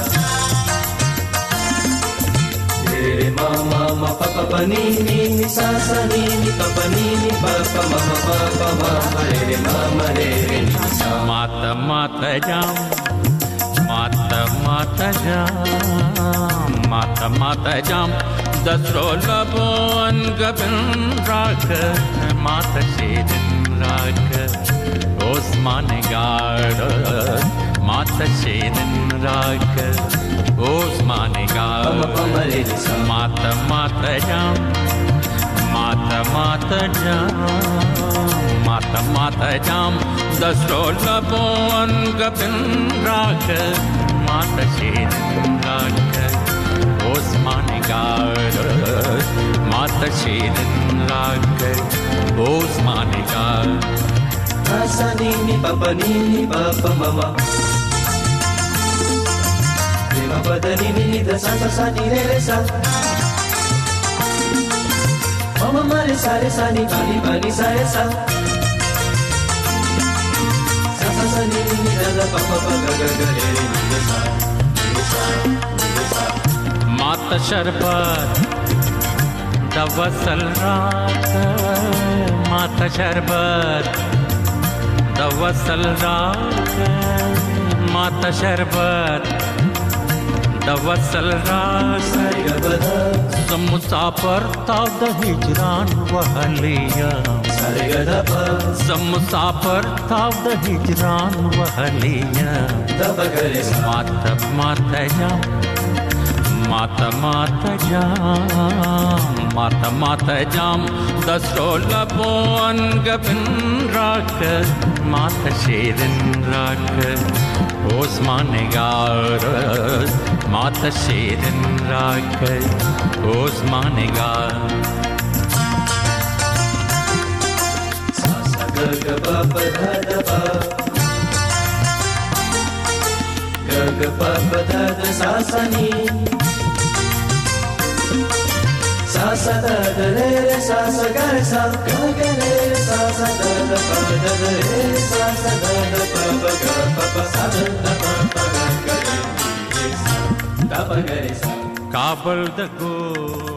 re ma ma ma pa pa pa ni ni ni sa sa ni ni pa pa ni ni pa pa ma ma pa pa ma re re ma ma re re ni sa mata mata jam mata mata jam mata mata jam dasro labon gabin rak mata shedin rak osman gard mata shedin rak osman gard mata mata jam mata mata jam mata mata jam dasro labon gabin rak mata shedin rak osman gard mata shedin rak osman gard sa ni ni pa pa ni ni pa pa ma ma re ma pa da ni ni da sa sa sa ni re re sa ma ma ma re sa re sa ni pa ni pa ni sa re sa sa sa sa ni ni da da pa pa pa ga ga ga re re ni da sa ni sa ni sa mata sharbat da wasal raat mata sharbat da wasal raat mata sharbat da wasal raat sam musafir ta da hijran wahliya sam musafir ta da hijran wahliya mata mata jam माता माता जाम माता माता जाम दसरो लबोन गबन राख माता शेरन राख ओस्माने गार माता शेरन राख ओस्माने गार ग ग प प ध ध प ग ग प प ध ध सा सा नी सा सा ध ध रे रे सा सा ग रे सा ग ग रे सा सा ध ध प ध ध रे सा सा ध ध प प ग प प सा ध ध प प ग ग रे सा ध प ग रे सा काबल द गो